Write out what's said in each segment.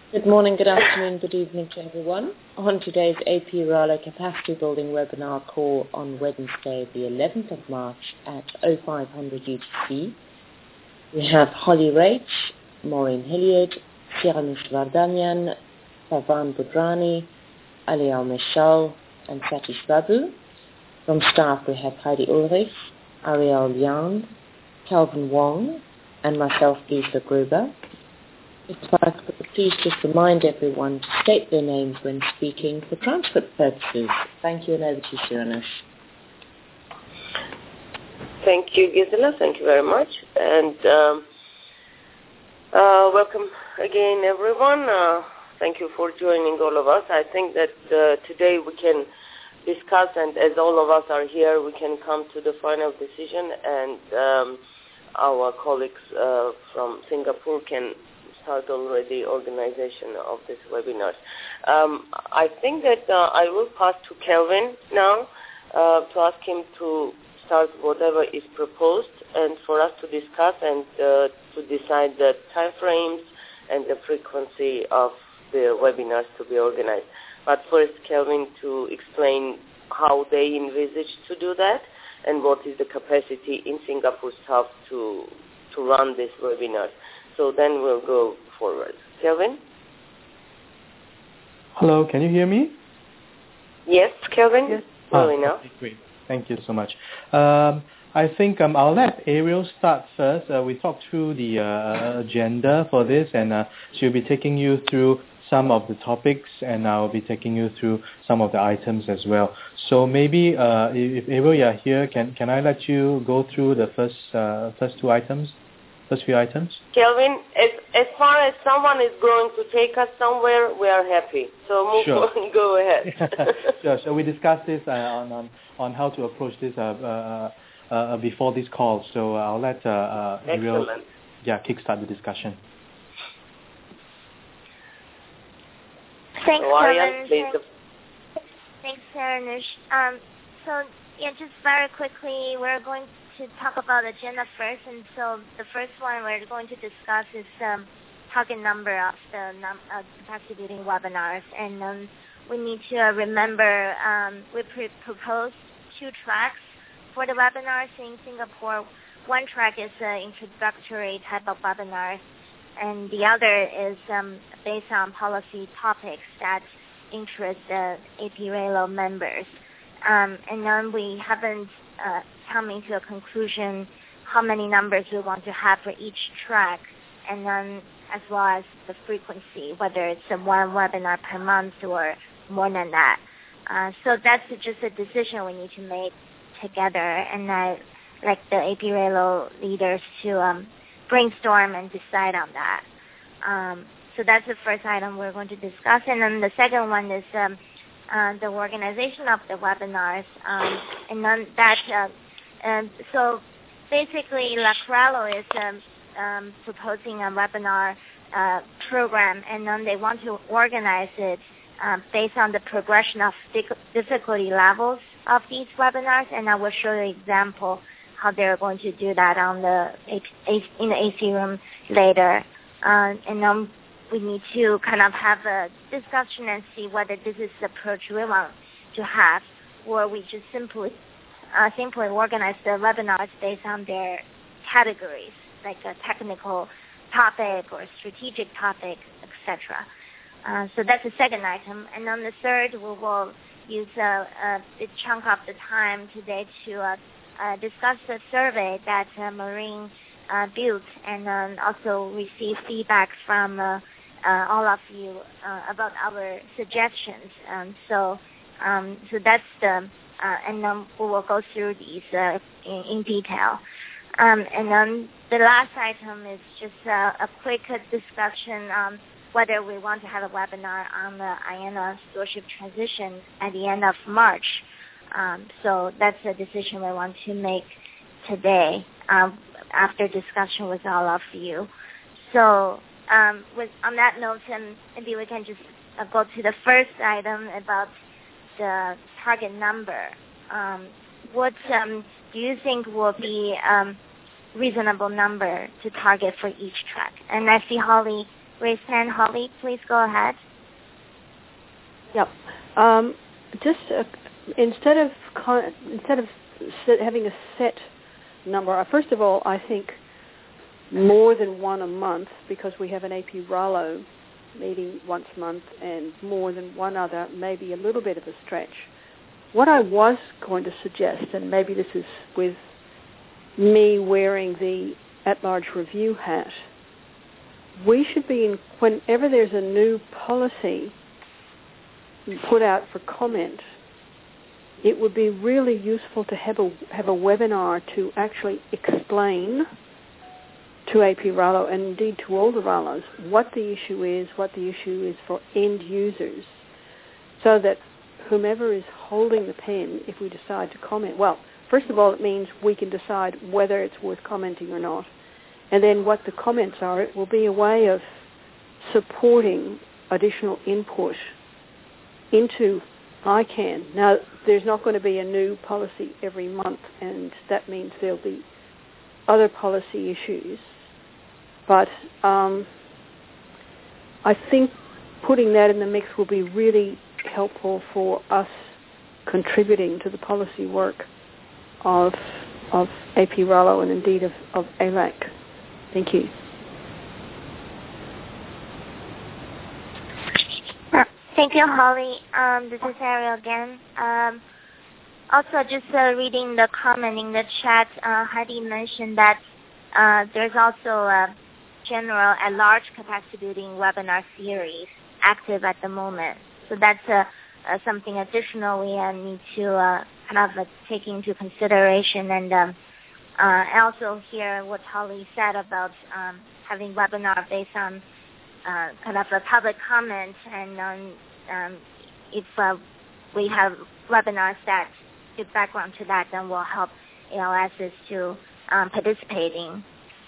Good morning, good afternoon, good evening to everyone. On today's AP Rala Capacity Building webinar call on Wednesday, the 11th of March at 0500 UTC, we have Holly Rach, Maureen Hilliard, Siranush Vardanian, Pavan Budrani, Aliel Michal, and Satish Babu. From staff, we have Heidi Ulrich, Ariel Liang, Calvin Wong, and myself, Lisa Gruber. If I could please just remind everyone to state their names when speaking for transcript purposes. Thank you, and over to you, Siranush. Thank you, Gisela. Thank you very much. And welcome again, everyone. Thank you for joining all of us. I think that today we can discuss, and as all of us are here, we can come to the final decision, and our colleagues from Singapore can start already organization of this webinar. I think that I will pass to Kelvin now to ask him to start whatever is proposed and for us to discuss and to decide the time frames and the frequency of the webinars to be organized. But first, Kelvin, to explain how they envisage to do that and what is the capacity in Singapore South to run this webinar. So then we'll go forward. Kelvin? Hello, can you hear me? Yes, Kelvin? Yes. Well enough. Okay, great. Thank you so much. I think I'll let Ariel start first. We talked through the agenda for this, and she'll be taking you through some of the topics, and I'll be taking you through some of the items as well. So maybe if Ariel, you're here, can I let you go through the first few items? Kelvin, as far as someone is going to take us somewhere, we are happy. So move on, go ahead. Sure. So we discussed this on how to approach this before this call. So I'll let Ariel kickstart the discussion. Thanks, Kelvin. Thanks, Siranush. So just very quickly, we're going to talk about agenda first, and so the first one we're going to discuss is target number of the capacity building webinars, and we need to remember we proposed 2 tracks for the webinars in Singapore. One track is introductory type of webinar, and the other is based on policy topics that interest the AP RALO members. And then we haven't coming to a conclusion how many numbers we want to have for each track, and then as well as the frequency, whether it's one webinar per month or more than that. So that's just a decision we need to make together, and I like the AP RALO leaders to brainstorm and decide on that. So that's the first item we're going to discuss, and then the second one is the organization of the webinars, and then that. So basically, LACRALO is proposing a webinar program, and then they want to organize it based on the progression of difficulty levels of these webinars, and I will show you an example how they're going to do that on in the AC room later. And then we need to kind of have a discussion and see whether this is the approach we want to have, or we just simply organize the webinars based on their categories, like a technical topic or strategic topic, etc. So that's the second item. And then the third, we will use a big chunk of the time today to discuss the survey that Maureen built, and also receive feedback from all of you about our suggestions. So that's the and then we will go through these in detail. And then the last item is just a quick discussion on whether we want to have a webinar on the IANA stewardship transition at the end of March. So that's a decision we want to make today after discussion with all of you. So on that note, maybe we can just go to the first item about the target number. What do you think will be reasonable number to target for each track? And I see Holly raised hand. Holly, please go ahead. Yep. Just instead of having a set number, first of all, I think more than one a month, because we have an AP Rallo meeting once a month, and more than one other, maybe a little bit of a stretch. What I was going to suggest, and maybe this is with me wearing the at-large review hat, we should be, whenever there's a new policy put out for comment, it would be really useful to have a webinar to actually explain to AP Rallo, and indeed to all the Rallos, what the issue is for end users, so that whomever is holding the pen, if we decide to comment, well, first of all, it means we can decide whether it's worth commenting or not, and then what the comments are. It will be a way of supporting additional input into ICANN. Now, there's not going to be a new policy every month, and that means there'll be other policy issues. But I think putting that in the mix will be really helpful for us contributing to the policy work of AP Rallo and indeed of ALAC. Thank you. Thank you, Holly. This is Ariel again. Also, just reading the comment in the chat, Heidi mentioned that there's also a general at large capacity building webinar series active at the moment. So that's something additional we need to kind of take into consideration. And I also hear what Holly said about having webinar based on kind of a public comment, and if we have webinars that give background to that, then we'll help ALSs to participating.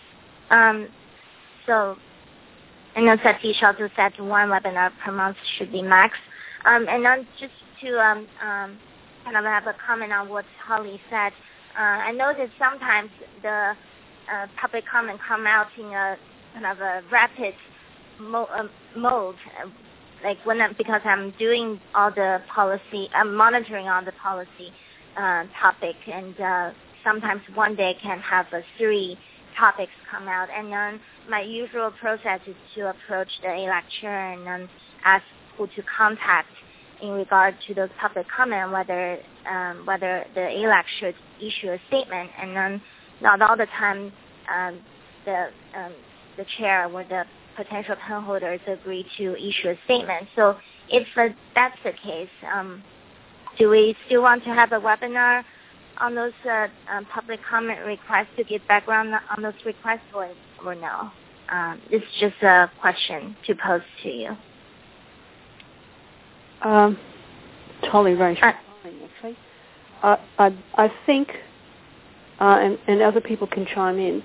So I know Satish also said one webinar per month should be max. And then just to kind of have a comment on what Holly said, I know that sometimes the public comment come out in a kind of a rapid mode, like because I'm doing all the policy, I'm monitoring all the policy topic, and sometimes one day can have 3 topics come out, and then my usual process is to approach the ALAC chair and ask who to contact in regard to those public comment, whether the ALAC should issue a statement, and then not all the time the chair or the potential pen holders agree to issue a statement. So if that's the case, do we still want to have a webinar on those public comment requests to give background on those requests, or no? It's just a question to pose to you. Totally right. Actually, I think, and other people can chime in.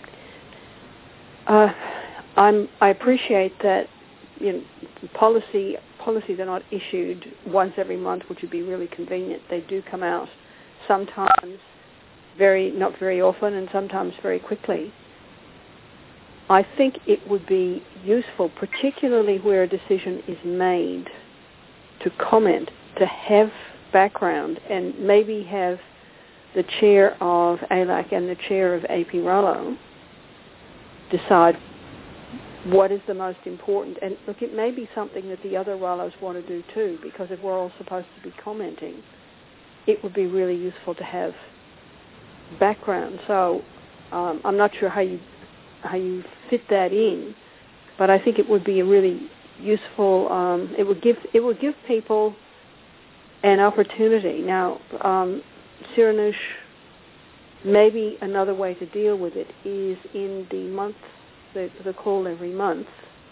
I appreciate that policies are not issued once every month, which would be really convenient. They do come out sometimes not very often, and sometimes very quickly. I think it would be useful, particularly where a decision is made, to comment, to have background, and maybe have the chair of ALAC and the chair of AP Rallo decide what is the most important. And look, it may be something that the other Rallos want to do too, because if we're all supposed to be commenting, it would be really useful to have background. So I'm not sure how you fit that in, but I think it would be a really useful. It would give people an opportunity. Now, Siranush, maybe another way to deal with it is in the month, the call every month,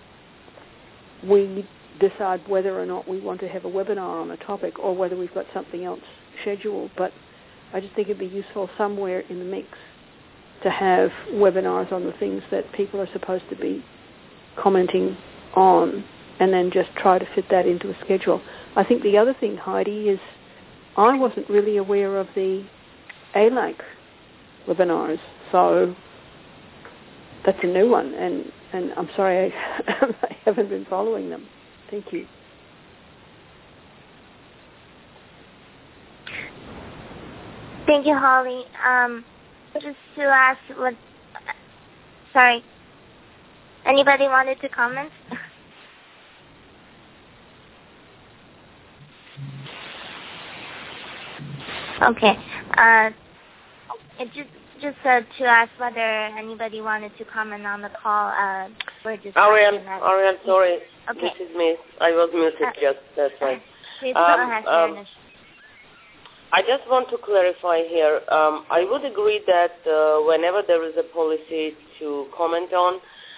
we decide whether or not we want to have a webinar on a topic or whether we've got something else scheduled. But I just think it'd be useful somewhere in the mix to have webinars on the things that people are supposed to be commenting on, and then just try to fit that into a schedule. I think the other thing, Heidi, is I wasn't really aware of the ALAC webinars, so that's a new one, and I'm sorry I haven't been following them. Thank you. Thank you, Holly. Just to ask sorry, anybody wanted to comment? Okay. Just to ask whether anybody wanted to comment on the call. We're just Ariel, sorry. Okay. This is me. I was muted just, that's right. Please go ahead, Anish. I just want to clarify here. I would agree that whenever there is a policy to comment on,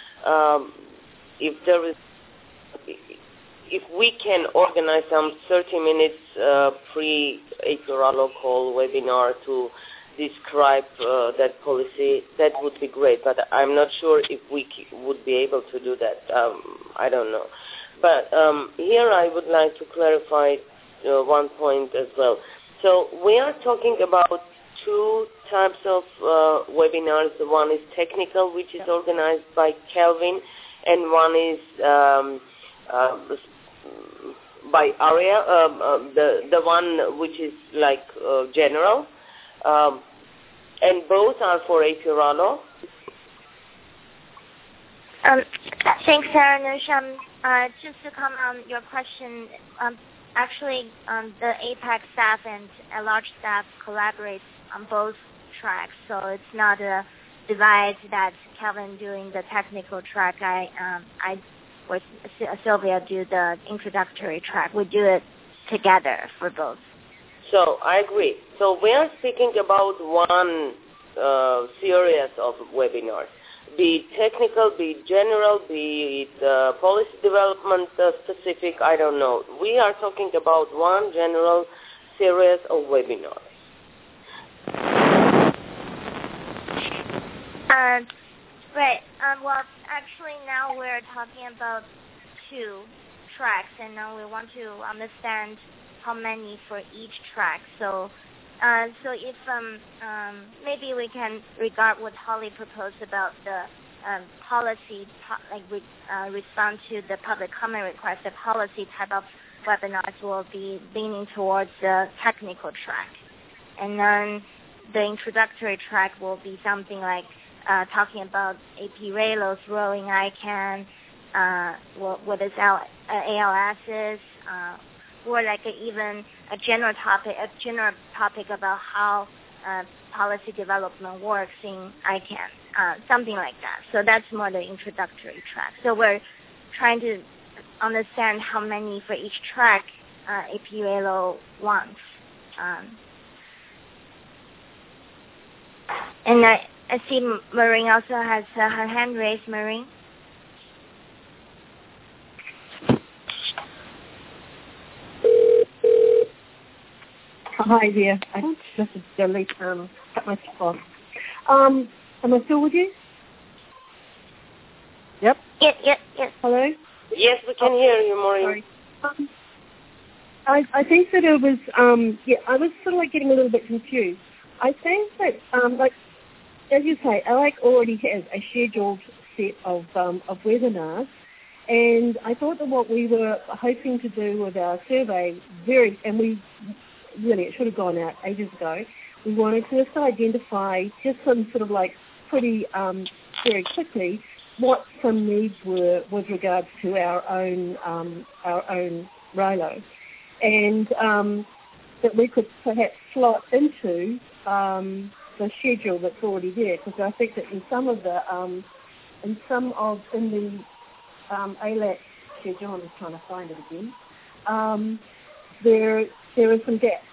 if we can organize some 30 minutes pre-AP Rallo call webinar to describe that policy, that would be great. But I'm not sure if we would be able to do that. I don't know. But here I would like to clarify one point as well. So we are talking about two types of webinars. One is technical, which is organized by Kelvin, and one is by Aria, the one which is like general. And both are for AP Rallo. Thanks, Anish. Just to comment on your question, actually, the APAC staff and a large staff collaborates on both tracks, so it's not a divide that Kevin doing the technical track. I with Sylvia do the introductory track. We do it together for both. So I agree. So we are speaking about one series of webinars. Be it technical, be it general, be it policy development specific, I don't know. We are talking about one general series of webinars. Right. Well, actually now we're talking about two tracks, and now we want to understand how many for each track. So if maybe we can regard what Holly proposed about the policy, respond to the public comment request. The policy type of webinars will be leaning towards the technical track, and then the introductory track will be something like talking about AP Rallo's role in ICANN, what is ALS is, or like even a general topic about how policy development works in ICANN, something like that. So that's more the introductory track. So we're trying to understand how many for each track AP Rallo wants. And I see Maureen also has her hand raised. Maureen? Hi there. This is Dilly. Cut my off. Am I still with you? Yep. Yes. Hello? Yes, we can hear you, Maureen. Sorry. I think that it was, I was sort of like getting a little bit confused. I think that, as you say, ALAC already has a scheduled set of webinars, and I thought that what we were hoping to do with our survey, it should have gone out ages ago, we wanted to just identify just some sort of like pretty very quickly what some needs were with regards to our own Rallo, and that we could perhaps slot into the schedule that's already there, because I think that in the ALAC schedule, I'm just trying to find it again, there are some gaps.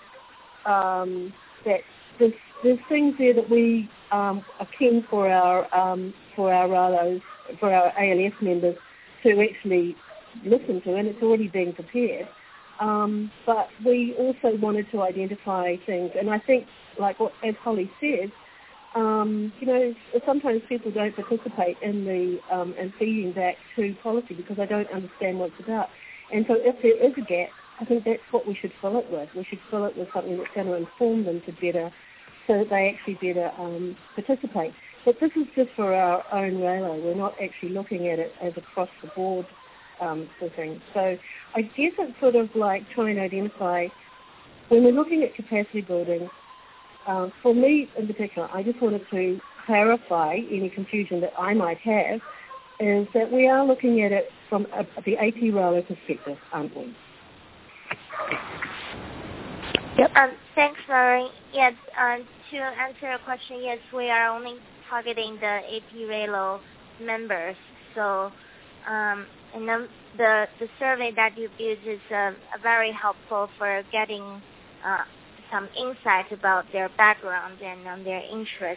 That there's things there that we are keen for our Rallos, for our ALS members to actually listen to, and it's already being prepared. But we also wanted to identify things, and I think, as Holly said, sometimes people don't participate in in feeding back to policy because they don't understand what it's about. And so if there is a gap, I think that's what we should fill it with. We should fill it with something that's going to inform them so that they actually better participate. But this is just for our own relo. We're not actually looking at it as across the board sort of thing. So I guess it's sort of like trying to identify, when we're looking at capacity building, for me in particular, I just wanted to clarify any confusion that I might have, is that we are looking at it from the AP relo perspective, aren't we? Yep. Thanks, Laurie. Yes, to answer your question, yes, we are only targeting the AP relo members. So, and then the survey that you built is very helpful for getting some insight about their background and their interest.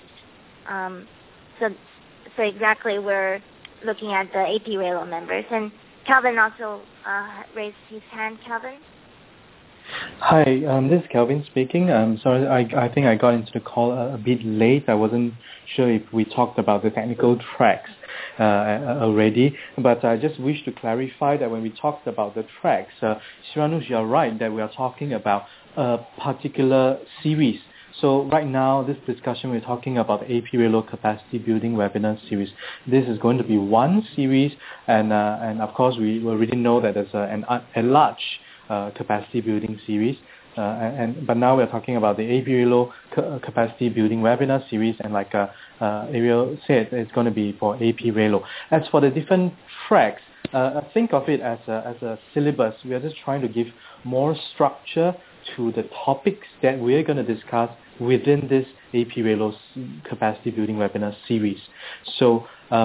So exactly, we're looking at the AP relo members. And Calvin also raised his hand. Calvin? Hi, this is Kelvin speaking. Sorry, I think I got into the call a bit late. I wasn't sure if we talked about the technical tracks already, but I just wish to clarify that when we talked about the tracks, Shiranush, you're right that we are talking about a particular series. So right now, this discussion, we're talking about the AP relo capacity building webinar series. This is going to be one series, and of course, we already know that there's a large capacity building series, but now we're talking about the AP relo capacity building webinar series, and like Ariel said, it's going to be for AP relo. As for the different tracks, think of it as a syllabus. We are just trying to give more structure to the topics that we're going to discuss within this AP relo capacity building webinar series. So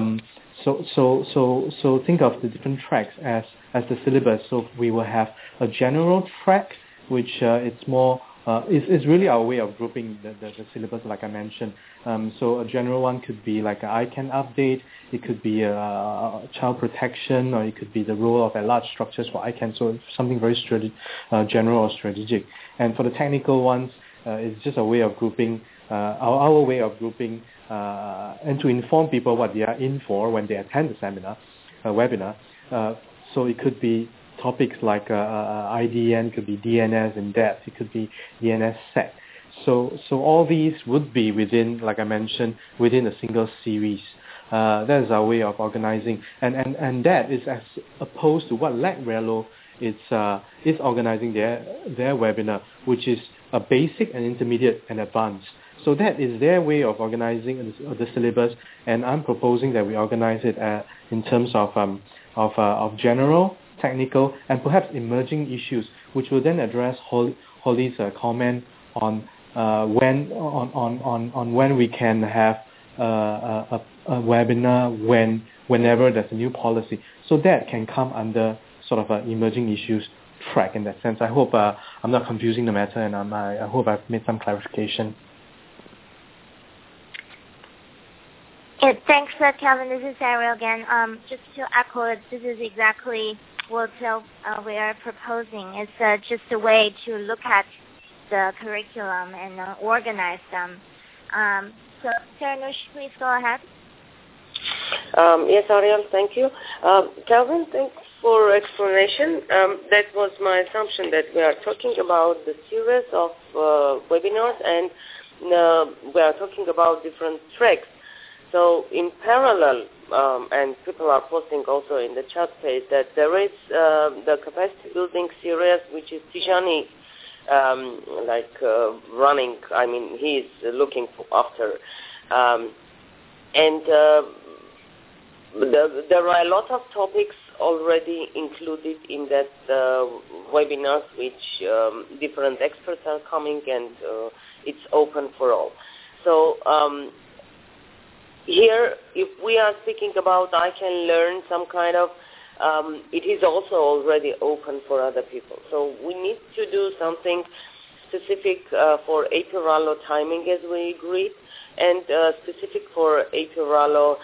think of the different tracks as the syllabus. So we will have a general track, which it's more is really our way of grouping the syllabus, like I mentioned. So a general one could be like an ICANN update. It could be child protection, or it could be the role of large structures for ICANN. So something very general or strategic. And for the technical ones, it's just a way of grouping, our way of grouping, and to inform people what they are in for when they attend the seminar, webinar. So it could be topics like IDN, it could be DNS in depth, it could be DNSSEC. So all these would be within, like I mentioned, within a single series. That is our way of organizing, and that is as opposed to what LAC-RELO is organizing their webinar, which is a basic and intermediate and advanced. So that is their way of organizing the syllabus, and I'm proposing that we organize it in terms of general, technical, and perhaps emerging issues, which will then address Holly's comment on when we can have a webinar whenever there's a new policy. So that can come under sort of an emerging issues track in that sense. I hope I'm not confusing the matter, and I hope I've made some clarification. Thanks, Calvin. This is Ariel again. Just to echo it, this is exactly what we are proposing. It's just a way to look at the curriculum and organize them. So, Shiranush, please go ahead. Yes, Ariel, thank you. Calvin, thanks for explanation. That was my assumption, that we are talking about the series of webinars, and we are talking about different tracks. So in parallel, and people are posting also in the chat page, that there is the capacity building series, which is Tijani running. I mean, he is looking after. And there are a lot of topics already included in that webinars, which different experts are coming, and it's open for all. So here, if we are speaking about I can learn some kind of, it is also already open for other people. So we need to do something specific for AP relo timing, as we agreed, and specific for AP relo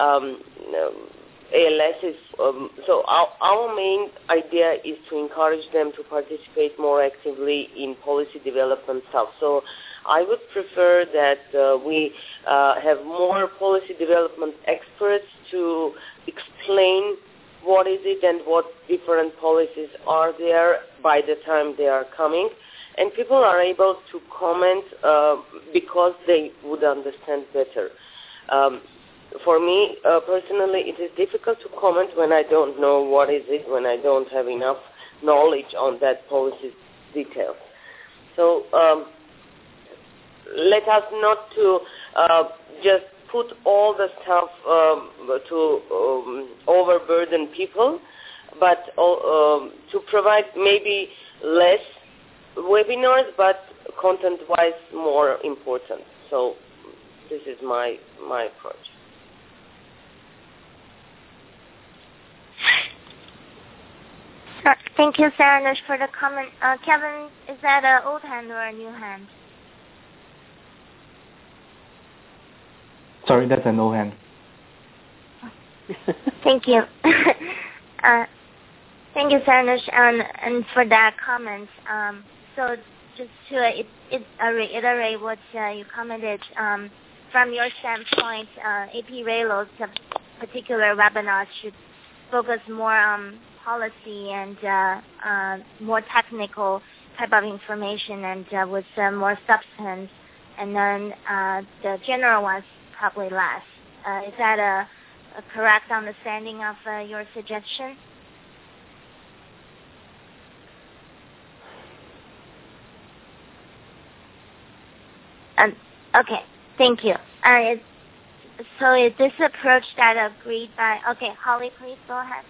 ALS is, so our main idea is to encourage them to participate more actively in policy development stuff. So I would prefer that we have more policy development experts to explain what is it and what different policies are there by the time they are coming. And people are able to comment because they would understand better. For me, personally, it is difficult to comment when I don't know what is it, when I don't have enough knowledge on that policy details. So let us not to just put all the stuff to overburden people, but to provide maybe less webinars, but content-wise more important. So this is my approach. Thank you, Saranush, for the comment. Kevin, is that an old hand or a new hand? Sorry, that's an old hand. Thank you. Thank you, Saranush, and for that comment. So just to reiterate what you commented, from your standpoint, AP Raylo's particular webinars should focus more on policy and more technical type of information and with more substance, and then the general ones probably less. Is that a correct understanding of your suggestion? Okay, thank you. So is this approach that agreed by... Okay, Holly, please go ahead.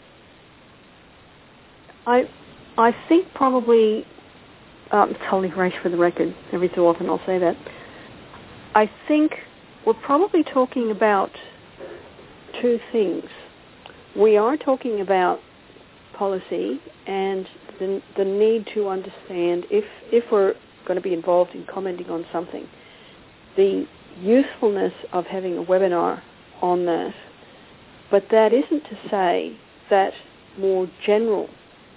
I think probably, it's Holly Reich for the record, every so often I'll say that. I think we're probably talking about two things. We are talking about policy and the need to understand, if we're going to be involved in commenting on something, the usefulness of having a webinar on that. But that isn't to say that more general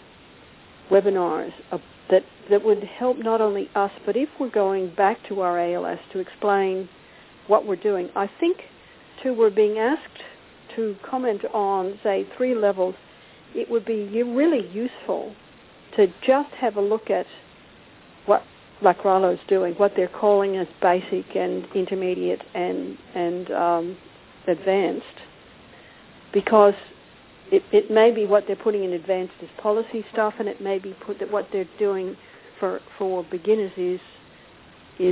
webinars that would help not only us, but if we're going back to our ALS to explain what we're doing. I think, too, we're being asked to comment on, say, 3 levels. It would be really useful to just have a look at what, like Rallo's doing, what they're calling as basic and intermediate and advanced, because it may be what they're putting in advanced is policy stuff, and it may be what they're doing for beginners is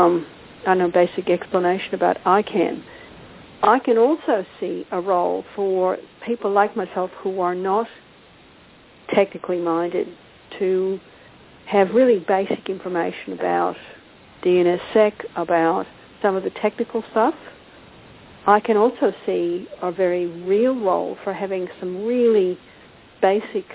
basic explanation about ICANN. I can also see a role for people like myself who are not technically minded to have really basic information about DNSSEC, about some of the technical stuff. I can also see a very real role for having some really basic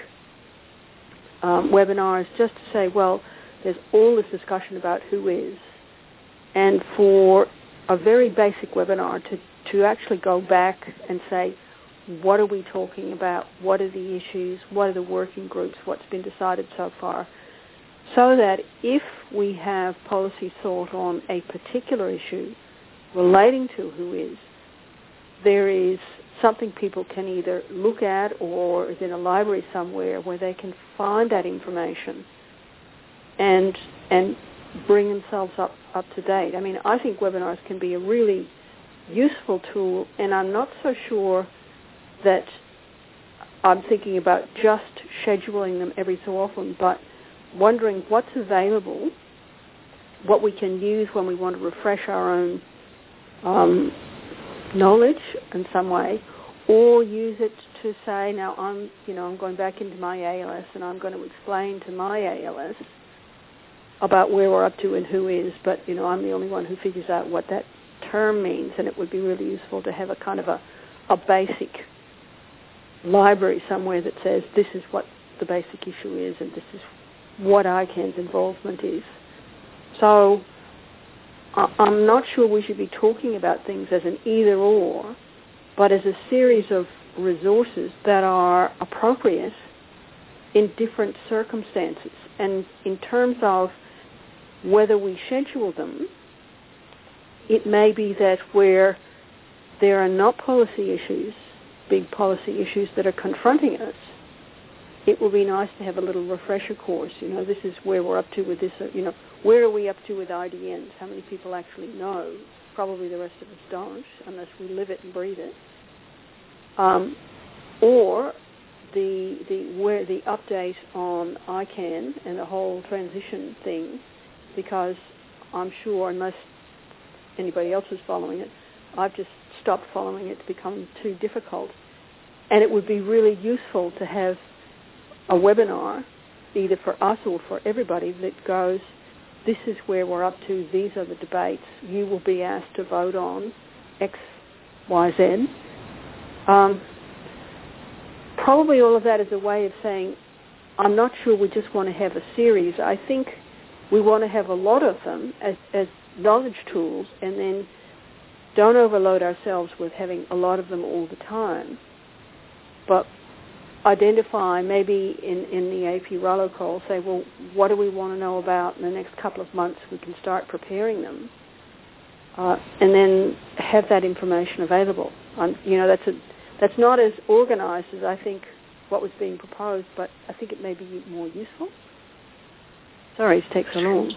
webinars just to say, well, there's all this discussion about who is, and for a very basic webinar to actually go back and say, what are we talking about? What are the issues? What are the working groups? What's been decided so far? So that if we have policy thought on a particular issue relating to who is, there is something people can either look at or is in a library somewhere where they can find that information and bring themselves up to date. I mean, I think webinars can be a really useful tool, and I'm not so sure that I'm thinking about just scheduling them every so often, but wondering what's available, what we can use when we want to refresh our own knowledge in some way, or use it to say, now I'm going back into my ALS and I'm going to explain to my ALS about where we're up to and who is, but I'm the only one who figures out what that term means, and it would be really useful to have a kind of a basic library somewhere that says this is what the basic issue is and this is what ICANN's involvement is. So I'm not sure we should be talking about things as an either-or, but as a series of resources that are appropriate in different circumstances. And in terms of whether we schedule them, it may be that where there are not policy issues, big policy issues that are confronting us, it will be nice to have a little refresher course. This is where we're up to with this. Where are we up to with IDNs? How many people actually know probably the rest of us don't, unless we live it and breathe it. Or the update on ICANN and the whole transition thing, because I'm sure, unless anybody else is following it, I've just stopped following it. It's become too difficult. And it would be really useful to have a webinar, either for us or for everybody, that goes, this is where we're up to, these are the debates, you will be asked to vote on X, Y, Z. Probably all of that is a way of saying, I'm not sure we just want to have a series. I think we want to have a lot of them as knowledge tools, and then don't overload ourselves with having a lot of them all the time. But identify, maybe in the AP Rallo call, say, well, what do we want to know about in the next couple of months? We can start preparing them. And then have that information available. That's not as organized as I think what was being proposed, but I think it may be more useful. Sorry it takes so long.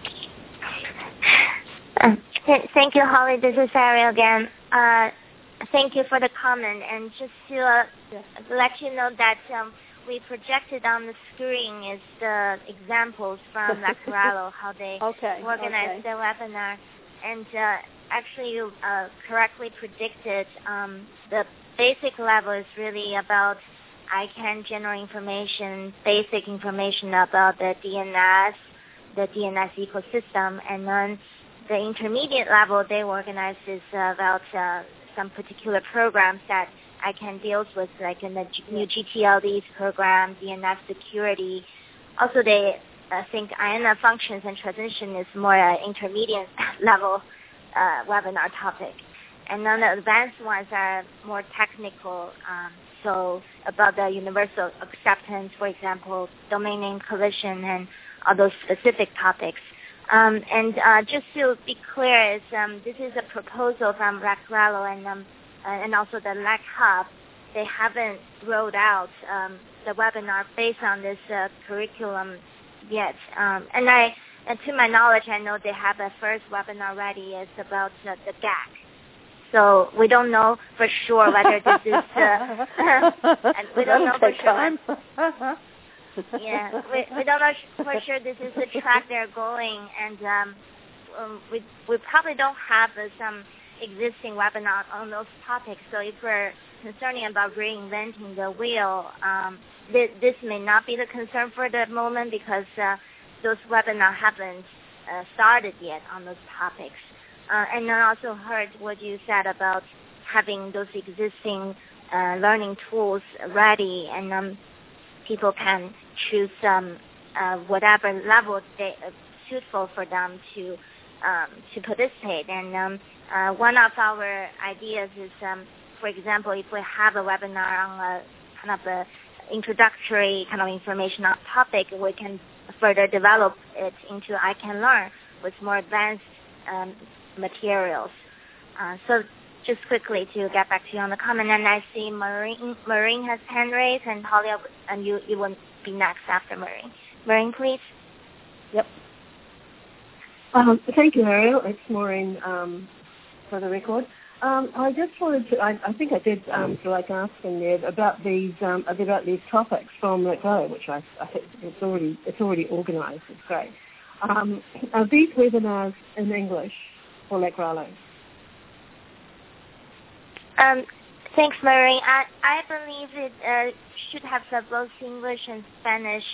Thank you, Holly. This is Ariel again. Thank you for the comment. And just to let you know that we projected on the screen is the examples from Lacrallo, how they organized their webinar. And actually, you correctly predicted the basic level is really about ICANN general information, basic information about the DNS ecosystem, and then the intermediate level they organize is about some particular programs that ICANN deals with, like in the new GTLD's program, DNS security. Also, they think IANA functions and transition is more intermediate level webinar topic. And then the advanced ones are more technical, so about the universal acceptance, for example, domain name collision and all those specific topics. And just to be clear, this is a proposal from Lacrallo and also the LAC Hub. They haven't rolled out the webinar based on this curriculum yet. And to my knowledge, I know they have a first webinar ready. It's about the GAC. So we don't know for sure whether this is. We don't know for sure. Yeah, we don't know for sure this is the track they're going, and we probably don't have some existing webinar on those topics. So if we're concerning about reinventing the wheel, this may not be the concern for the moment because those webinars haven't started yet on those topics. And I also heard what you said about having those existing learning tools ready, and people can choose whatever level they suitable for them to participate. And one of our ideas is, for example, if we have a webinar on a kind of a introductory kind of information on topic, we can further develop it into ICANN Learn with more advanced materials. So just quickly to get back to you on the comment, and I see Maureen has hand raised, and Holly, and you will be next after Maureen. Maureen, please. Yep. Thank you, Ariel. It's Maureen for the record. I just wanted to, I think I did like asking there about these topics from Lacrallo, which I think it's already organised. It's great. Are these webinars in English for Lacrallo? Thanks, Maureen. I believe it should have both English and Spanish.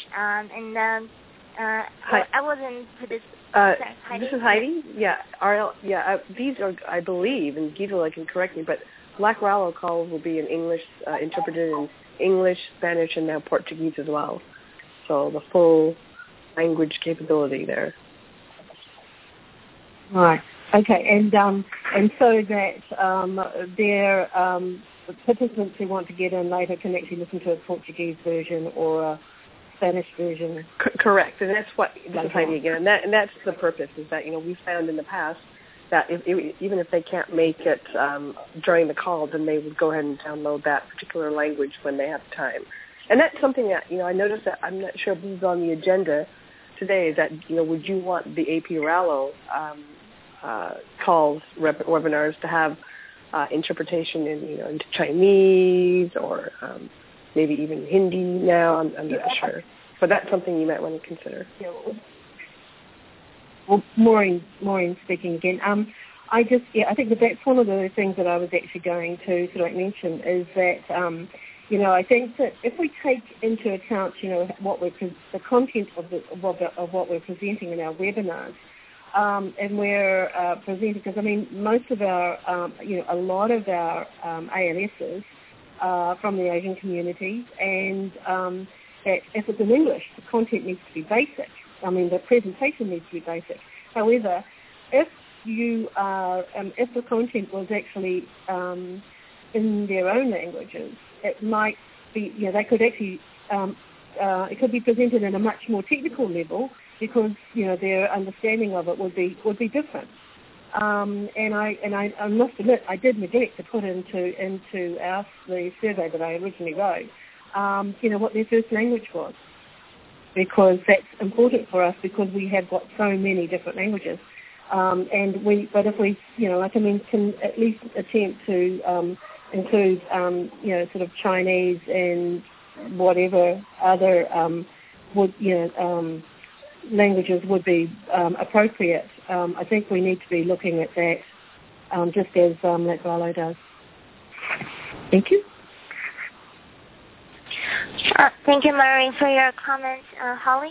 I wasn't this is Heidi. Yeah, Ariel. Yeah, these are, I believe, and Gita can correct me, but Lacrallo calls will be in English, interpreted in English, Spanish, and now Portuguese as well. So the full language capability there. Right. Okay, and so that their participants who want to get in later can actually listen to a Portuguese version or a Spanish version. Correct, and that's what this is Heidi again, and that's the purpose. Is that we found in the past that even if they can't make it during the call, then they would go ahead and download that particular language when they have time. And that's something that I noticed that I'm not sure if this is on the agenda today. Is that would you want the AP Rallo calls, webinars, to have interpretation into Chinese or maybe even Hindi now. I'm not sure. But that's something you might want to consider. Yeah. Well, Maureen speaking again. I think that's one of the things that I was actually going to sort of mention is that, I think that if we take into account, the content of what we're presenting in our webinars, and we're presenting, because most of our, a lot of our ALSs are from the Asian community, and that if it's in English, the content needs to be basic. The presentation needs to be basic. However, if the content was actually in their own languages, it might be, they could actually, it could be presented in a much more technical level because, their understanding of it would be different. And I must admit, I did neglect to put into the survey that I originally wrote, what their first language was, because that's important for us because we have got so many different languages. But if we, can at least attempt to include, sort of Chinese and whatever other languages would be appropriate. I think we need to be looking at that, just as LACRALO does. Thank you. Thank you, Maureen, for your comments. Holly?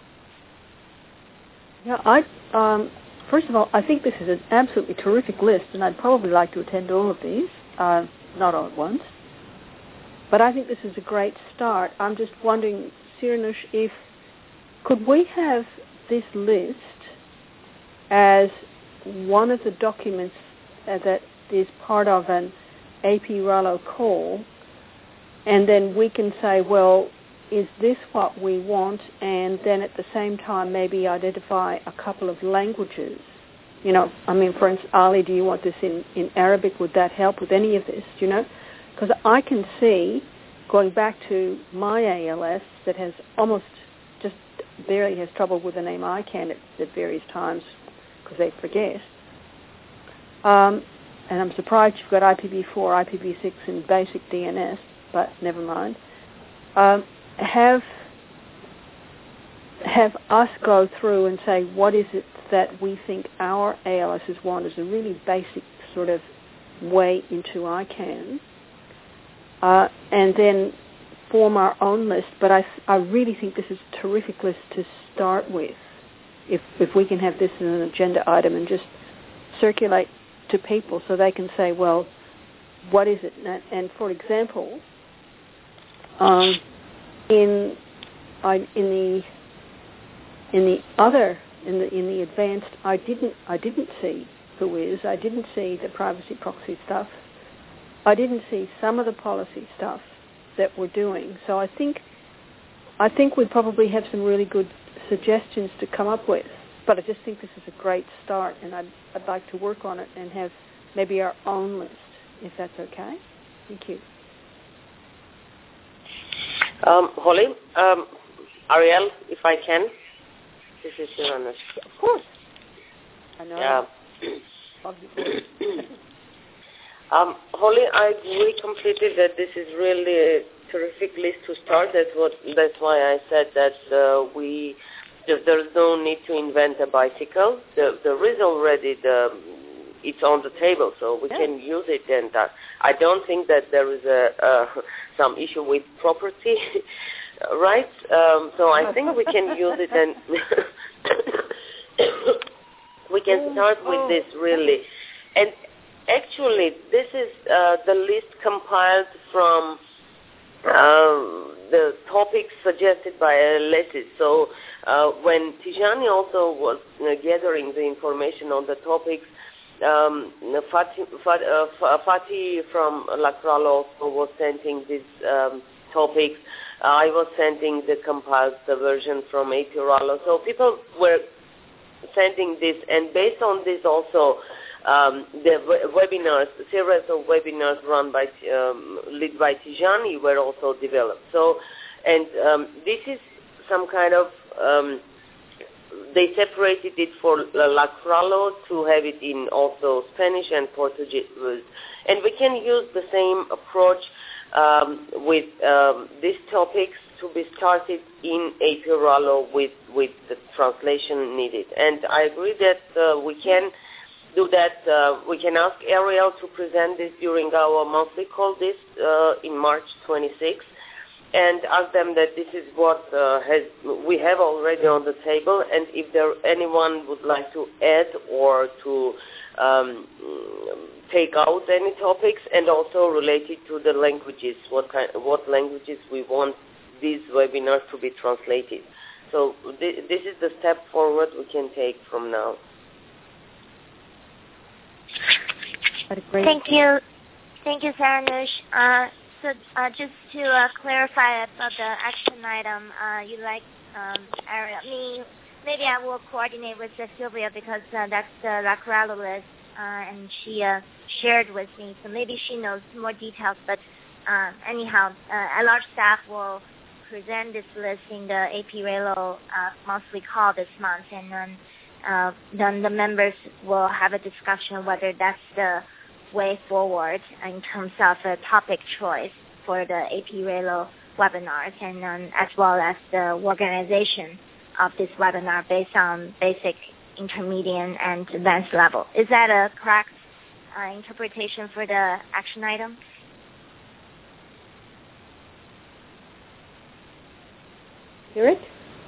Yeah, first of all, I think this is an absolutely terrific list, and I'd probably like to attend all of these, not all at once. But I think this is a great start. I'm just wondering, Siranush, could we have this list as one of the documents that is part of an AP-RALO call, and then we can say, well, is this what we want? And then at the same time maybe identify a couple of languages. For instance, Ali, do you want this in Arabic? Would that help with any of this? Because I can see, going back to my ALS that has almost just barely has trouble with the name ICANN at various times because they forget. And I'm surprised you've got IPv4, IPv6, and basic DNS, but never mind. Have us go through and say, what is it that we think our ALSs want as a really basic sort of way into ICANN, and then form our own list. But I really think this is a terrific list to start with, if we can have this as an agenda item and just circulate to people so they can say, well, what is it? And for example, in the advanced, I didn't see WHOIS. I didn't see the privacy proxy stuff. I didn't see some of the policy stuff that we're doing. So I think we probably have some really good suggestions to come up with. But I just think this is a great start, and I'd like to work on it and have maybe our own list, if that's okay. Thank you. Holly, Ariel, if I can. This is Siranush. Of course. I know. Yeah. Holly, we completed that this is really a terrific list to start. That's why I said that there's no need to invent a bicycle. There is already it's on the table, so we can use it. And I don't think that there is some issue with property rights. So I think we can use it, and we can start with this really. And actually, this is the list compiled from the topics suggested by ALSs. So when Tijani also was gathering the information on the topics, Fatih from LACRALO also was sending these topics. I was sending the compiled version from AP-RALO. So people were sending this, and based on this also, the webinars, the series of webinars run by, led by Tijani were also developed. So, and this is some kind of they separated it for Lacralo to have it in also Spanish and Portuguese. And we can use the same approach with these topics to be started in AP Rallo with the translation needed. And I agree that we can do that. We can ask Ariel to present this during our monthly call this in March 26th, and ask them that this is what we have already on the table, and if anyone would like to add or to take out any topics, and also related to the languages, what languages we want these webinars to be translated. So this is the step forward we can take from now. Thank you, Saranush. So just to clarify about the action item, you like Ariel, maybe I will coordinate with Sylvia because that's the Lacralo list, and she shared with me, so maybe she knows more details. But anyhow, a large staff will present this list in the AP Rallo monthly call this month, and then the members will have a discussion whether that's the way forward in terms of a topic choice for the AP Rallo webinars, and as well as the organization of this webinar based on basic, intermediate, and advanced level. Is that a correct interpretation for the action item? Hear it?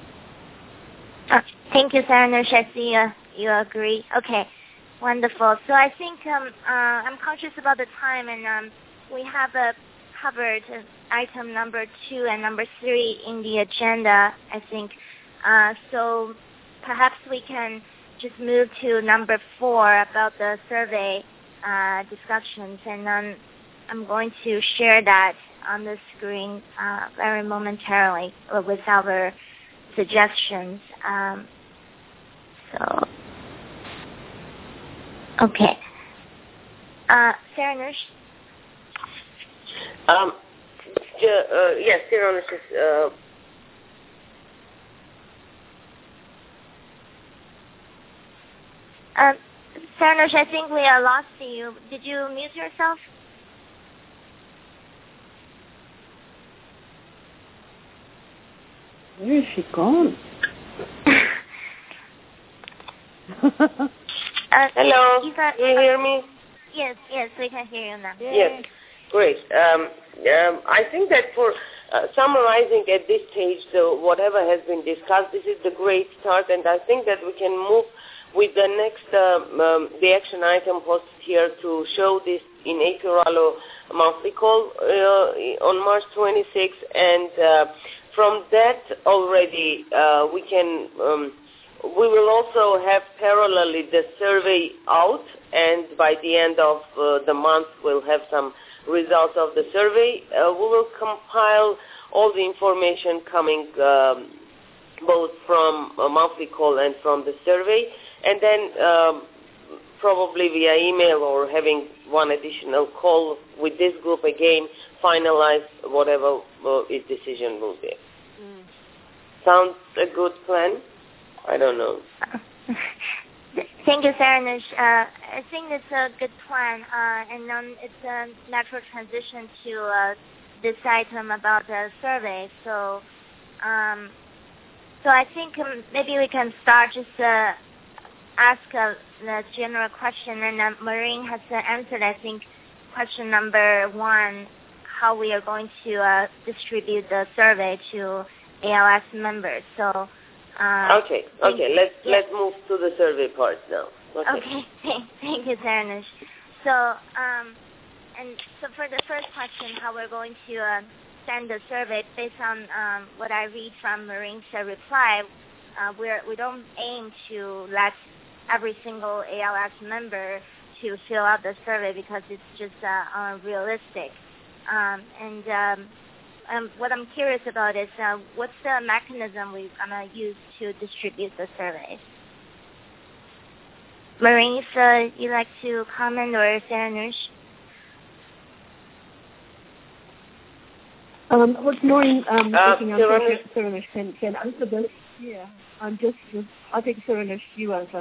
Thank you, Saranush. I see you agree. Okay, wonderful. So I think I'm conscious about the time, and we have covered item number 2 and number 3 in the agenda, I think. So perhaps we can just move to number 4 about the survey discussions, and I'm going to share that on the screen very momentarily with our suggestions. Okay. Saranush? Yes, Saranush is... Saranush, I think we are lost you. Did you mute yourself? Where is she gone? Hello, can you hear me? Yes, we can hear you now. Yes, great. I think that for summarizing at this stage, whatever has been discussed, this is the great start, and I think that we can move with the next, the action item posted here to show this in AP Rallo monthly call on March 26th, and from that already we can... we will also have parallelly the survey out, and by the end of the month we'll have some results of the survey. We will compile all the information coming both from a monthly call and from the survey, and then probably via email or having one additional call with this group again, finalize whatever its decision will be. Sounds a good plan? I don't know. Thank you, Saranush. I think it's a good plan, and it's a natural transition to this item about the survey. So I think maybe we can start just ask the general question, and Maureen has answered, I think, question number 1, how we are going to distribute the survey to ALS members. So. Okay. Let's move to the survey part now. Okay. Thank you, Saranush. So, so for the first question, how we're going to send the survey, based on what I read from Maureen's reply, we don't aim to let every single ALS member to fill out the survey because it's just unrealistic. What I'm curious about is what's the mechanism we're going to use to distribute the surveys? Maureen, if you'd like to comment, or Saranush? What's Maureen thinking? Saranish can answer this. Yeah, I think Saranish, you answer.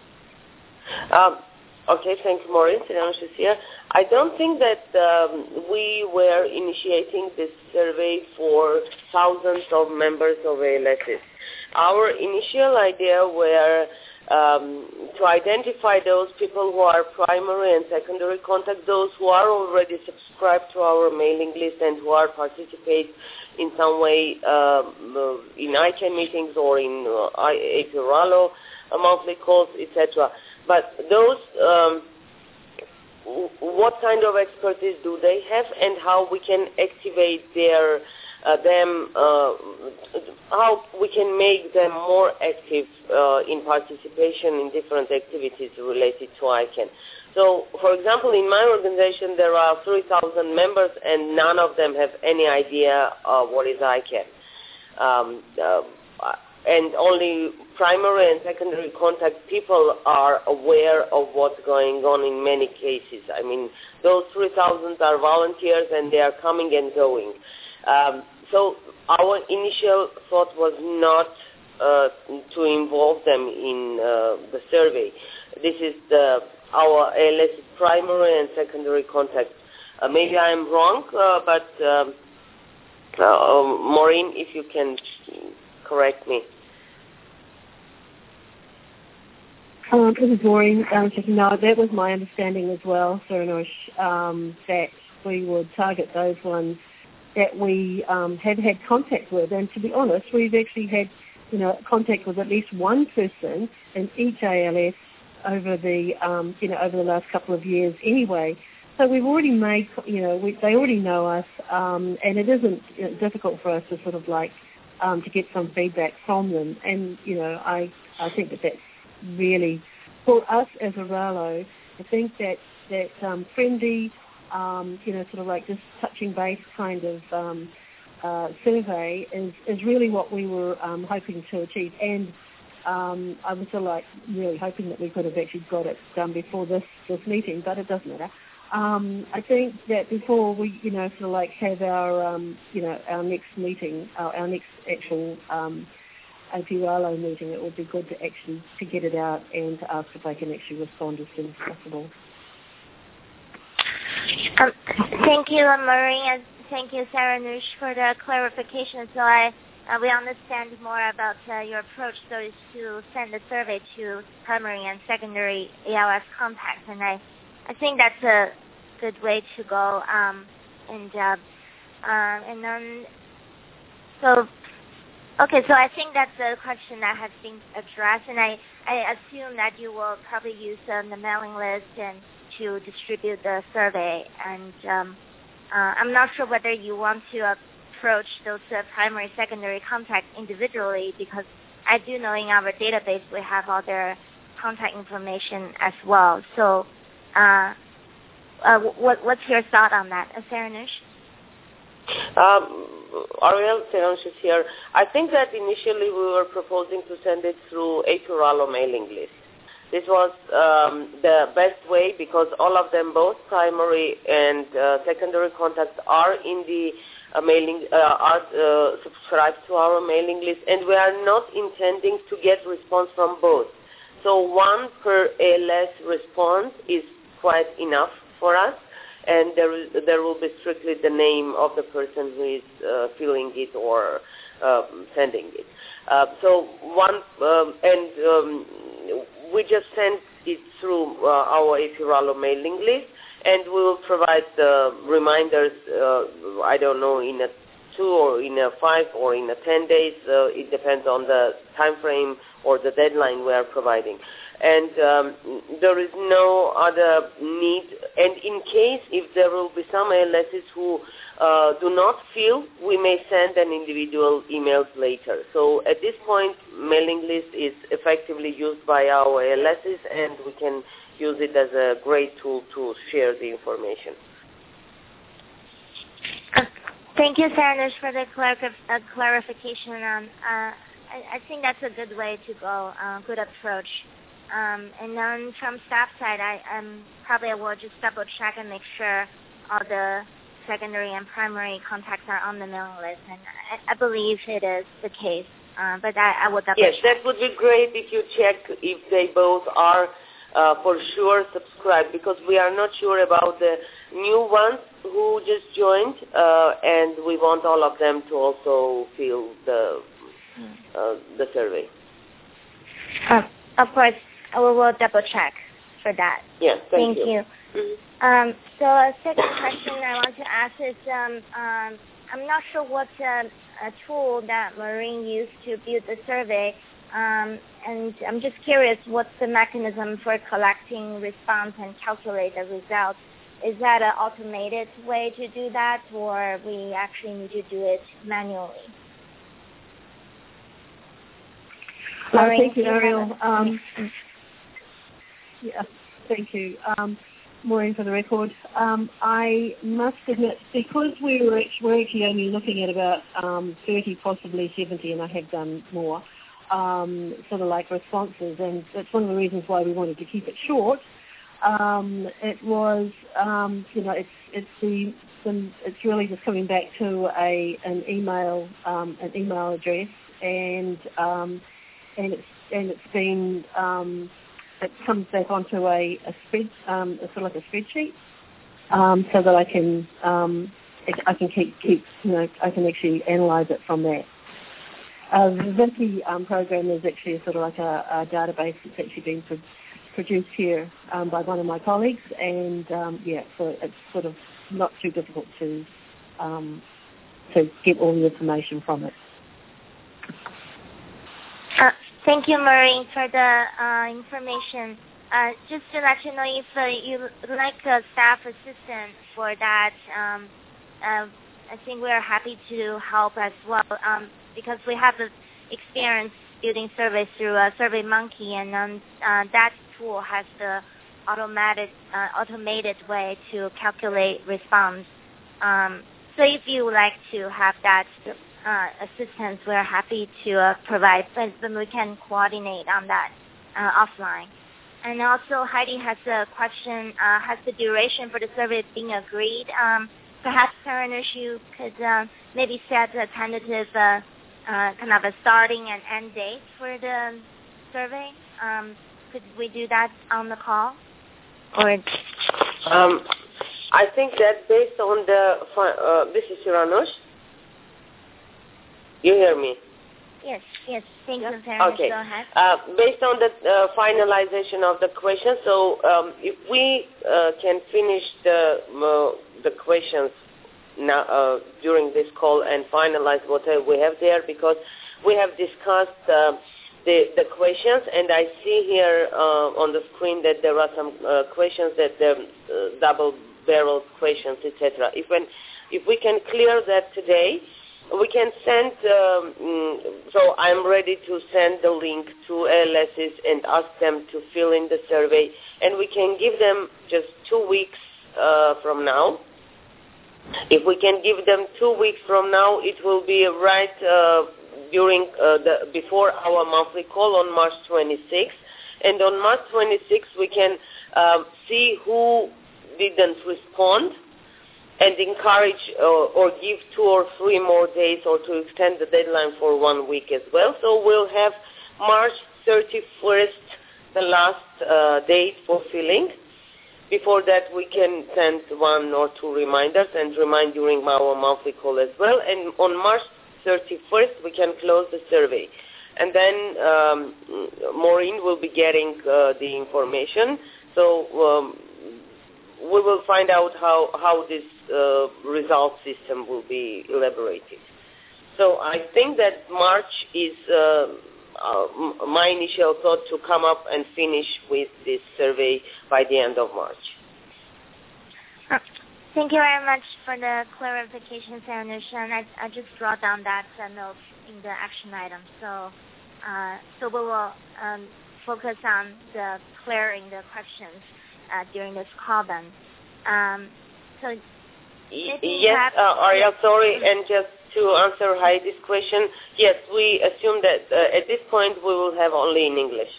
Okay, thanks, Maureen. Saranish is here. I don't think that we were initiating this survey for thousands of members of ALSs. Our initial idea were to identify those people who are primary and secondary contact, those who are already subscribed to our mailing list and who are participate in some way in ICANN meetings or in AP Rallo monthly calls, etc. But those, what kind of expertise do they have, and how we can activate how we can make them more active in participation in different activities related to ICANN. So, for example, in my organization there are 3,000 members and none of them have any idea what is ICANN. And only primary and secondary contact people are aware of what's going on in many cases. I mean, those 3,000 are volunteers and they are coming and going. So our initial thought was not to involve them in the survey. This is our ALS primary and secondary contact. Maybe I'm wrong, but Maureen, if you can correct me. This is Maureen. No, that was my understanding as well, Saranish, that we would target those ones that we have had contact with. And to be honest, we've actually had, contact with at least one person in each ALS over the, over the last couple of years anyway. So we've already made, they already know us, and it isn't difficult for us to sort of to get some feedback from them. And, I think that that's really, for us as a Rallo, I think that friendly, just touching base kind of survey is really what we were hoping to achieve. And I was really hoping that we could have actually got it done before this meeting, but it doesn't matter. I think that before we, have our, our next meeting, our next actual AP Rallo meeting, it would be good to get it out and to ask if they can actually respond as soon as possible. Thank you, Maureen, and thank you, Saranish, for the clarification. So we understand more about your approach, so is to send a survey to primary and secondary ALS contacts, and I think that's a good way to go. And then, so I think that's the question that has been addressed, and I assume that you will probably use the mailing list and to distribute the survey. And I'm not sure whether you want to approach those primary, secondary contacts individually, because I do know in our database we have all their contact information as well. So what's your thought on that, Saranish? Ariel, Saranish is here. I think that initially we were proposing to send it through AP Rallo mailing list. This was the best way because all of them, both primary and secondary contacts, are in the subscribed to our mailing list, and we are not intending to get response from both. So one per ALS response is quite enough for us, and there will be strictly the name of the person who is filling it or sending it. We just send it through our AP Rallo mailing list, and we will provide the reminders, I don't know, in a 2 or in a 5 or in a 10 days. It depends on the time frame or the deadline we are providing. And there is no other need. And in case if there will be some ALSs who do not feel, we may send an individual emails later. So at this point, mailing list is effectively used by our ALSs, and we can use it as a great tool to share the information. Thank you, Saranish, for the clarification. I think that's a good way to go, good approach. And then from staff side, I will just double check and make sure all the secondary and primary contacts are on the mailing list, and I believe it is the case. But I would double check. Yes, that would be great if you check if they both are for sure subscribed, because we are not sure about the new ones who just joined, and we want all of them to also fill the survey. Of course, we will double check for that. Yes, thank you. Mm-hmm. So a second question I want to ask is, I'm not sure what a tool that Maureen used to build the survey, and I'm just curious, what's the mechanism for collecting response and calculate the results? Is that an automated way to do that, or we actually need to do it manually? Thank you, Ariel. Yeah, thank you. Maureen, for the record. I must admit, because we're actually only looking at about 30, possibly 70, and I have done more, sort of like responses, and that's one of the reasons why we wanted to keep it short. It was, it's really just coming back to an email address, and it's been. It comes back onto a spread, sort of like a spreadsheet, so that I can keep I can actually analyze it from there. The Vinci program is actually sort of like a database that's actually been produced here by one of my colleagues, and so it's sort of not too difficult to get all the information from it. Thank you, Maureen, for the information. Just to let you know, if you like a staff assistant for that, I think we're happy to help as well, because we have the experience building surveys through SurveyMonkey, and that tool has the automated way to calculate response. So if you would like to have that assistance, we're happy to provide, but we can coordinate on that offline. And also, Heidi has a question, has the duration for the survey been agreed? Perhaps, Karen, you could maybe set a tentative kind of a starting and end date for the survey. Could we do that on the call? Or I think that based on the, this is Siranush. You hear me? Yes. Thank you, Karen. Okay. Go ahead. Based on the finalization of the question, so if we can finish the questions now during this call and finalize what we have there, because we have discussed the questions, and I see here on the screen that there are some questions that double-barreled questions, etc. If we can clear that today, we can send, so I'm ready to send the link to ALSs and ask them to fill in the survey, and we can give them just 2 weeks from now. If we can give them 2 weeks from now, it will be right during before our monthly call on March 26th, and on March 26th we can see who didn't respond, and encourage or give 2 or 3 more days, or to extend the deadline for 1 week as well. So we'll have March 31st, the last date for filling. Before that, we can send 1 or 2 reminders and remind during our monthly call as well. And on March 31st, we can close the survey. And then Maureen will be getting the information. So we will find out how this result system will be elaborated. So I think that March is my initial thought to come up and finish with this survey by the end of March. Thank you very much for the clarification, Siranush, and I just brought down that note in the action item. So we will focus on the clearing the questions during this call then. So yes, Ariel, sorry, and just to answer Heidi's question, yes, we assume that at this point we will have only in English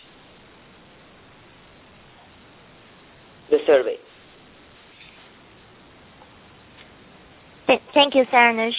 the survey. Thank you, Saranush.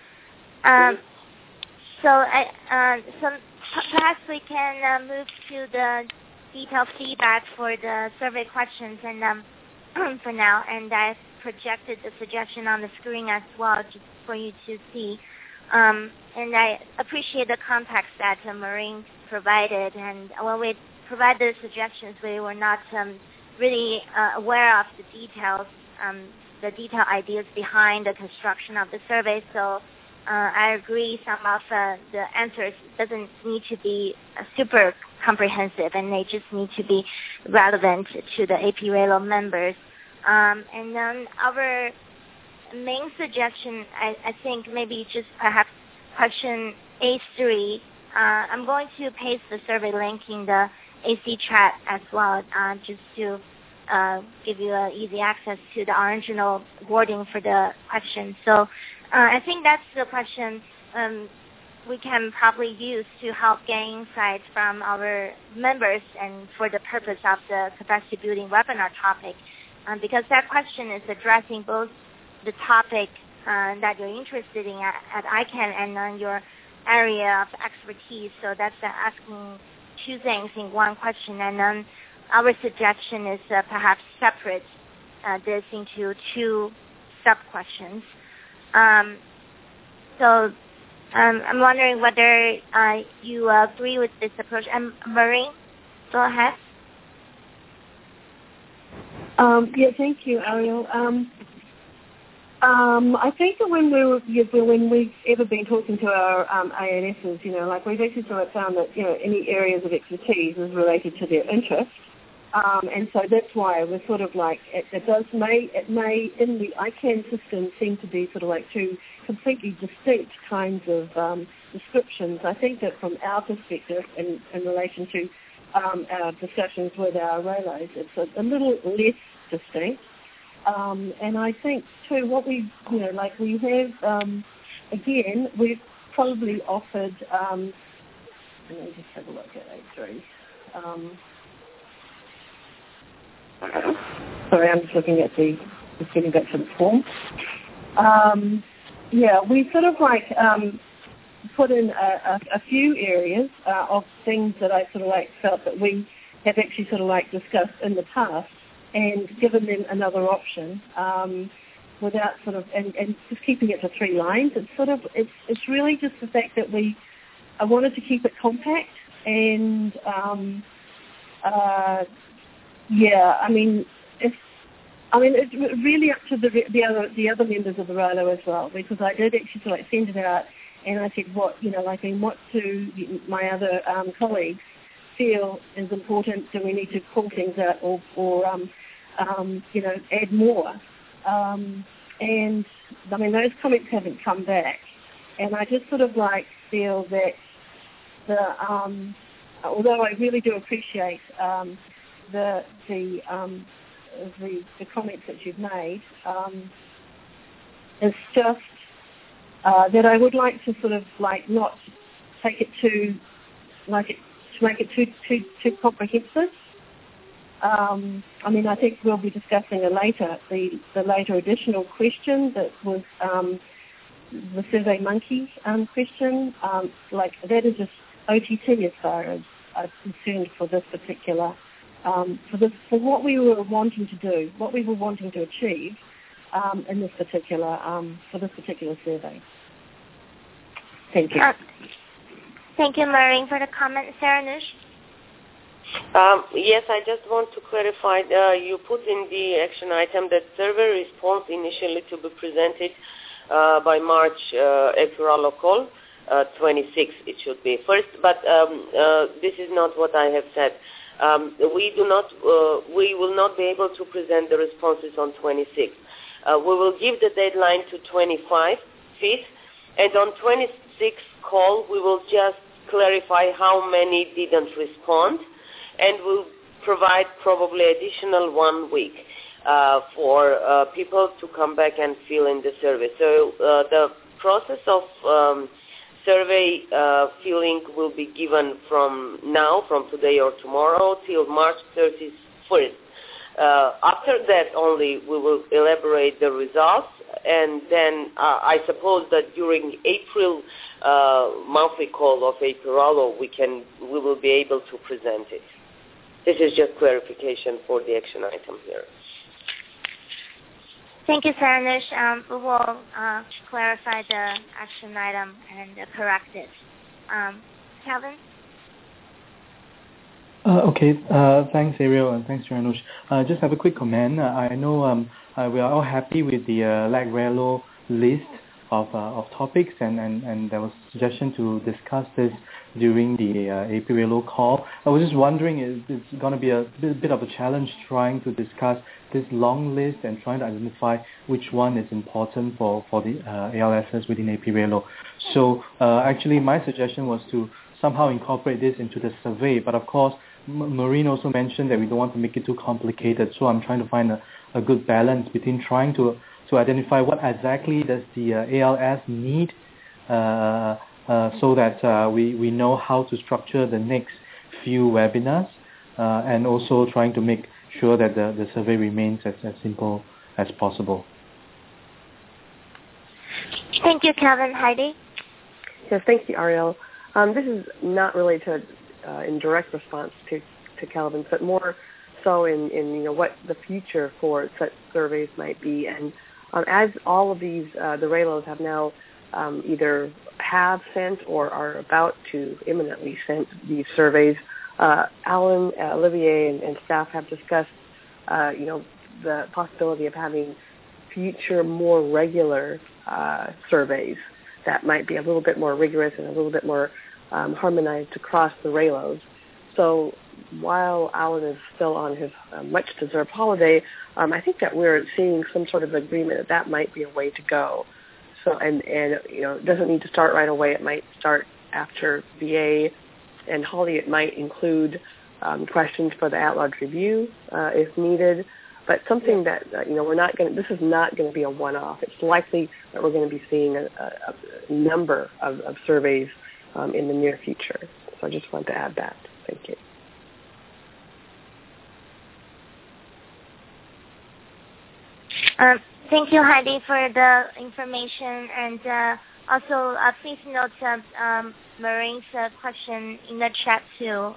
So perhaps we can move to the detailed feedback for the survey questions, and for now, and I've projected the suggestion on the screen as well, just for you to see. And I appreciate the context that Maureen provided, and when we provided the suggestions, we were not really aware of the detailed ideas behind the construction of the survey. So I agree some of the answers doesn't need to be super comprehensive, and they just need to be relevant to the AP Ralo members. And then our main suggestion, I think maybe just perhaps question A3. I'm going to paste the survey link in the AC chat as well, just to give you easy access to the original wording for the question. So I think that's the question we can probably use to help gain insights from our members and for the purpose of the capacity building webinar topic, because that question is addressing both the topic that you're interested in at ICANN and then your area of expertise. So that's asking two things in one question, and then our suggestion is perhaps separate this into two sub-questions. So I'm wondering whether you agree with this approach. Maureen, go ahead. Yeah, thank you, Ariel. I think that when we've ever been talking to our ANSs, we've actually sort of found that, any areas of expertise is related to their interest. And so that's why we're sort of like, it may in the ICANN system seem to be sort of like two completely distinct kinds of descriptions. I think that from our perspective in relation to our discussions with our Ralos, it's a little less distinct. And I think too, what we have, again, we've probably offered, let me just have a look at A3. Sorry, I'm just looking at just getting back to the form. We sort of put in a few areas of things that I sort of felt that we have actually sort of discussed in the past, and given them another option without sort of and just keeping it to 3 lines. It's sort of it's really just the fact that I wanted to keep it compact and it's really up to the other members of the Ralo as well, because I did actually sort of send it out and I said what do my other colleagues feel is important? Do we need to pull things out or add more? And those comments haven't come back, and I just sort of feel that although I really do appreciate the comments that you've made, it's just that I would like to sort of not take it to make it too comprehensive. I think we'll be discussing the later additional question that was the SurveyMonkey question. That is just OTT as far as I'm concerned for this particular, for what we were wanting to do, what we were wanting to achieve in this particular, for this particular survey. Thank you. Thank you, Maureen, for the comment. Saranush? Yes, I just want to clarify. You put in the action item that survey response initially to be presented by March April Ralo call, 26 it should be first, but this is not what I have said. We will not be able to present the responses on 26. We will give the deadline to 25th, and on 26th call we will just clarify how many didn't respond, and we'll provide probably additional 1 week for people to come back and fill in the survey. So the process of survey filling will be given from now, from today or tomorrow, till March 31st. After that only we will elaborate the results, and then I suppose that during April monthly call of APRALO we will be able to present it. This is just clarification for the action item here. Thank you, Saranush. We will clarify the action item and correct it. Calvin? Okay. Thanks, Ariel, and thanks, Saranush. Just have a quick comment. I know we are all happy with the LAC-RELO list of topics, and there was a suggestion to discuss this during the APRALO call. I was just wondering, it's going to be a bit of a challenge trying to discuss this long list and trying to identify which one is important for the ALSs within APRALO. So actually my suggestion was to somehow incorporate this into the survey, but of course Maureen also mentioned that we don't want to make it too complicated, so I'm trying to find a good balance between trying to identify what exactly does the ALS need so that we know how to structure the next few webinars, and also trying to make sure that the survey remains as simple as possible. Thank you, Calvin. Heidi? Yes, thank you, Ariel. This is not really in direct response to Calvin's, but more so in what the future for such surveys might be. And as all of these, the RELOs have now either have sent or are about to imminently send these surveys, Alan, Olivier, and staff have discussed, the possibility of having future more regular surveys that might be a little bit more rigorous and a little bit more harmonized across the RELOs. So while Alan is still on his much-deserved holiday, I think that we're seeing some sort of agreement that might be a way to go. So and it doesn't need to start right away. It might start after VA and Holly. It might include questions for the at-large review if needed. But something that we're not going. This is not going to be a one-off. It's likely that we're going to be seeing a number of surveys in the near future. So I just wanted to add that. Thank you. Thank you, Heidi, for the information. And also, please note Maureen's question in the chat too.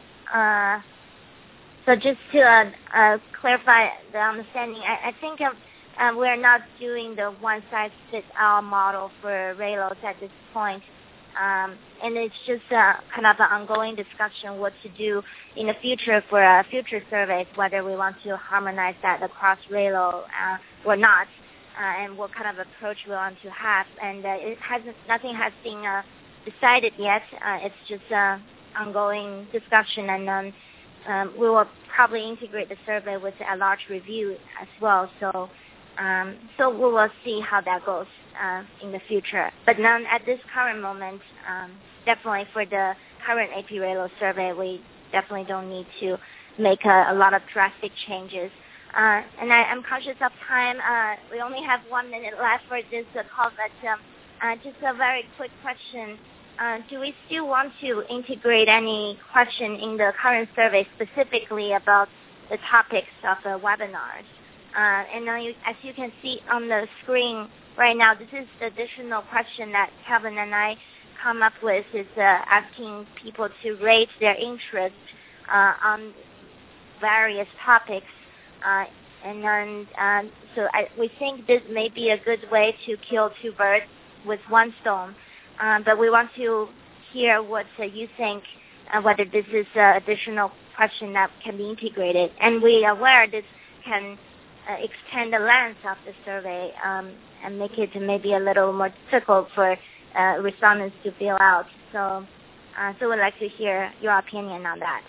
So just to clarify the understanding, I think we're not doing the one-size-fits-all model for RELOs at this point. And it's just kind of an ongoing discussion what to do in the future for future surveys, whether we want to harmonize that across RELO or not, and what kind of approach we want to have. And nothing has been decided yet. It's just ongoing discussion, and we will probably integrate the survey with a large review as well. So we will see how that goes in the future. But none at this current moment. Definitely for the current APRALO survey, we definitely don't need to make a lot of drastic changes. And I'm conscious of time. We only have 1 minute left for this call, but just a very quick question. Do we still want to integrate any question in the current survey specifically about the topics of the webinars? And as you can see on the screen right now, this is the additional question that Kevin and I come up with, is asking people to rate their interest on various topics. And then, we think this may be a good way to kill two birds with one stone. But we want to hear what you think, whether this is an additional question that can be integrated. And we are aware this can extend the length of the survey and make it maybe a little more difficult for respondents to fill out. So we'd like to hear your opinion on that.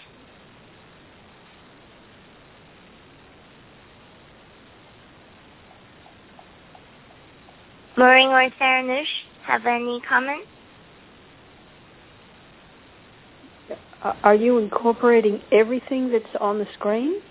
Maureen or Saranush, have any comments? Are you incorporating everything that's on the screen?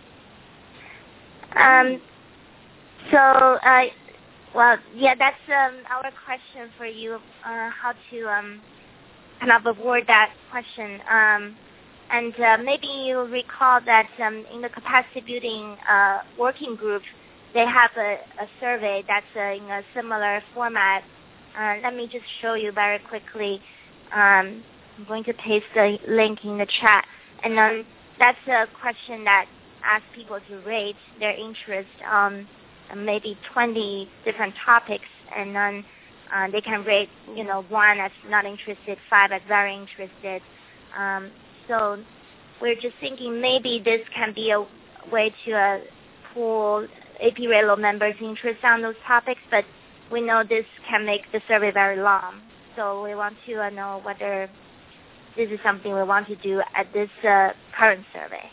That's our question for you, how to kind of avoid that question. And maybe you recall that in the capacity building working group, they have a survey that's in a similar format. Let me just show you very quickly. I'm going to paste the link in the chat. And that's a question that asks people to rate their interest on maybe 20 different topics. And then they can rate, 1 as not interested, 5 as very interested. So we're just thinking maybe this can be a way to pool AP Relo members' interest on those topics, but we know this can make the survey very long. So we want to know whether this is something we want to do at this current survey.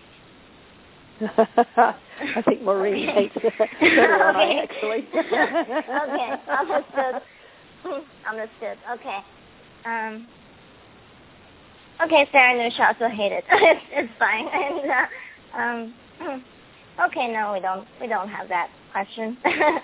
I think Maureen hates it better than I actually. Okay, understood. Okay. Okay, Sarah Nush also hated. It's fine. And okay, no, we don't have that question.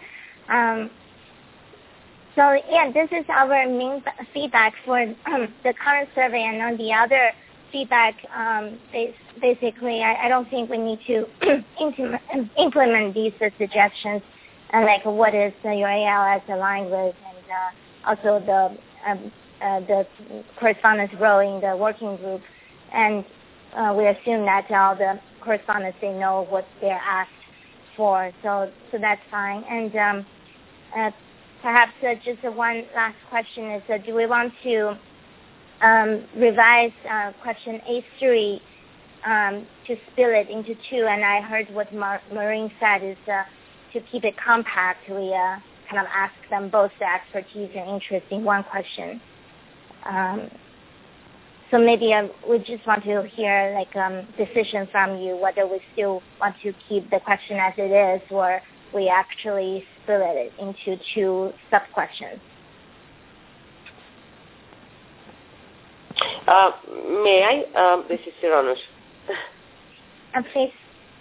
So yeah, this is our main feedback for the current survey, and on the other feedback, basically, I don't think we need to implement these suggestions, like what is your ALS aligned with, and also the correspondence role in the working group, and we assume that all the correspondents, they know what they're asked for, so that's fine. And perhaps just one last question is, do we want to revise question A3 to split it into 2? And I heard what Maureen said is to keep it compact. We kind of ask them both the expertise and interest in one question. So maybe we just want to hear decision from you whether we still want to keep the question as it is, or we actually split it into 2 sub-questions. May I? This is Siranush. Please.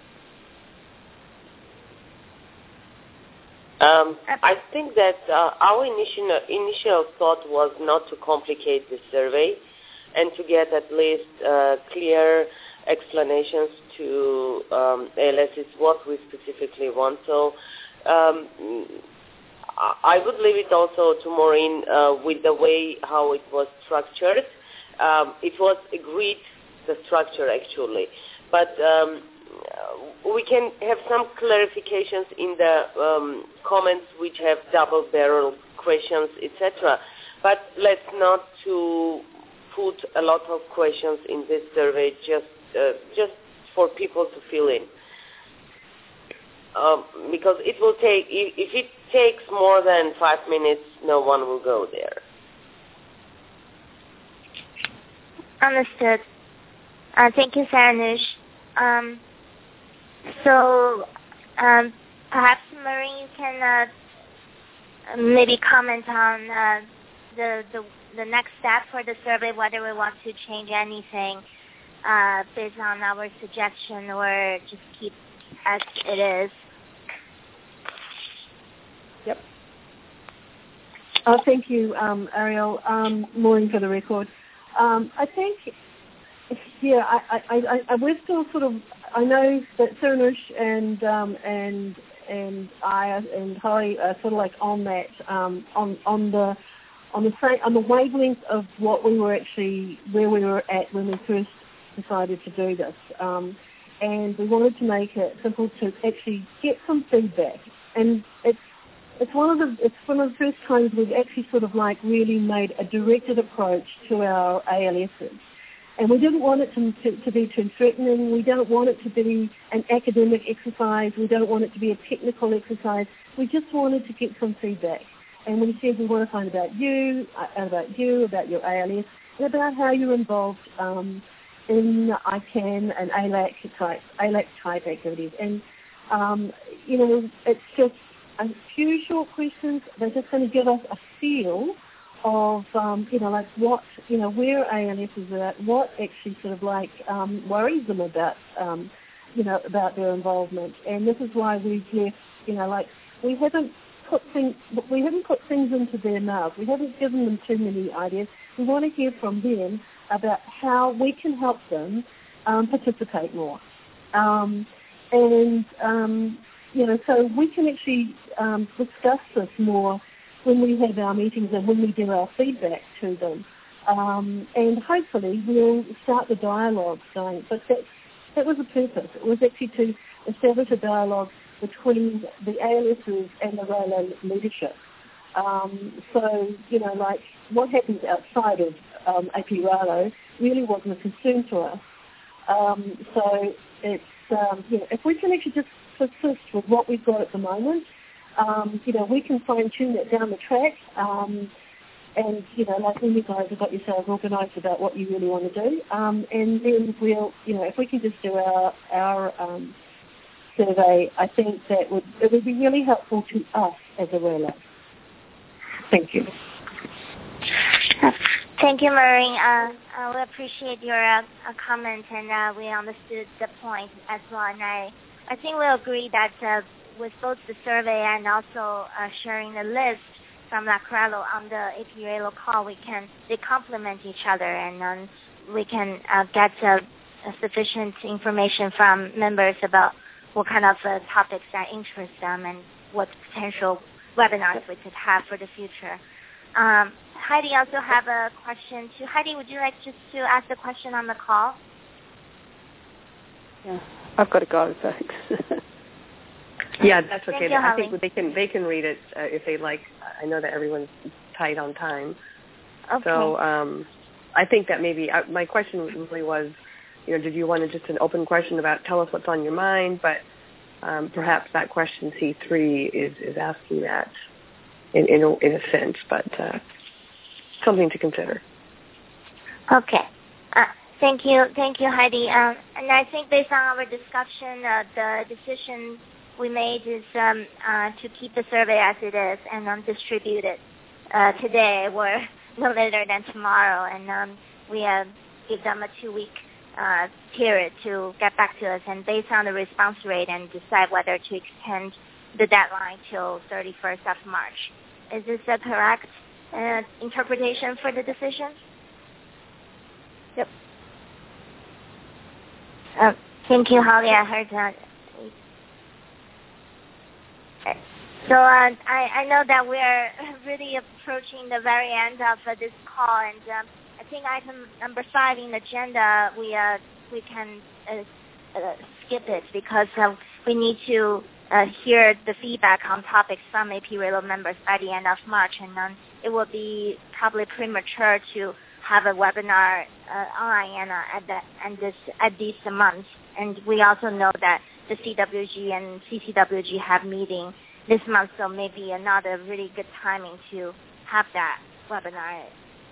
I think that our initial thought was not to complicate the survey and to get at least clear explanations to ALS is what we specifically want. So I would leave it also to Maureen with the way how it was structured. It was agreed, the structure actually, but we can have some clarifications in the comments which have double-barrel questions, etc. But let's not to put a lot of questions in this survey just for people to fill in. Because it will take, if it takes more than 5 minutes, no one will go there. Understood. Thank you, Saranush. So perhaps, Maureen, you can maybe comment on the next step for the survey, whether we want to change anything based on our suggestion or just keep as it is. Yep. Thank you, Ariel. Maureen for the record. I think, we're still sort of. I know that Saranush and I and Holly are sort of like on that on the wavelength of what we were actually where we were at when we first decided to do this, and we wanted to make it simple to actually get some feedback, and it's one of the first times we've actually sort of like really made a directed approach to our ALSs. And we didn't want it to be too threatening. We don't want it to be an academic exercise. We don't want it to be a technical exercise. We just wanted to get some feedback. And we said we want to find about you, about your ALS, and about how you're involved in ICANN and ALAC type activities. And, it's just a few short questions. They're just going to give us a feel of, what, where ALS is at, what actually sort of worries them about, about their involvement. And this is why we've left, we haven't put things into their mouths. We haven't given them too many ideas. We want to hear from them about how we can help them participate more. So we can actually discuss this more when we have our meetings and when we give our feedback to them. And hopefully we'll start the dialogue going. But that was the purpose. It was actually to establish a dialogue between the ALSs and the RALO leadership. What happens outside of AP RALO really wasn't a concern to us. So it's, if we can actually just persist with what we've got at the moment, we can fine-tune that down the track. And, when you guys have got yourselves organised about what you really want to do. And then we'll, if we can just do our survey, I think it would be really helpful to us as a RALO. Thank you. Thank you, Maureen. We appreciate your comment, and we understood the point as well. And I think we agree that with both the survey and also sharing the list from LAC-RALO on the AP RALO call, they complement each other, and we can get sufficient information from members about what kind of topics that interest them and what potential webinars we could have for the future. Heidi also have a question too. Heidi, would you like just to ask the question on the call? Yeah, I've got to go, thanks. Yeah, that's okay. Thank you, I think they can read it if they like. I know that everyone's tight on time. Okay. So I think that maybe my question really was, did you want just an open question about tell us what's on your mind? But perhaps that question C3 is asking that in a sense, but something to consider. Okay. Thank you, Heidi. And I think based on our discussion, the decision we made is to keep the survey as it is and distribute it today or no later than tomorrow. And we give them a 2-week period to get back to us, and based on the response rate and decide whether to extend the deadline till 31st of March. Is this a correct interpretation for the decision? Yep. Thank you, Holly. I heard that. So I know that we're really approaching the very end of this call, and I think item number 5 in the agenda, we can skip it because we need to hear the feedback on topics from AP RALO members by the end of March, and it will be probably premature to have a webinar on IANA at this month. And we also know that the CWG and CCWG have meeting this month, so maybe another really good timing to have that webinar.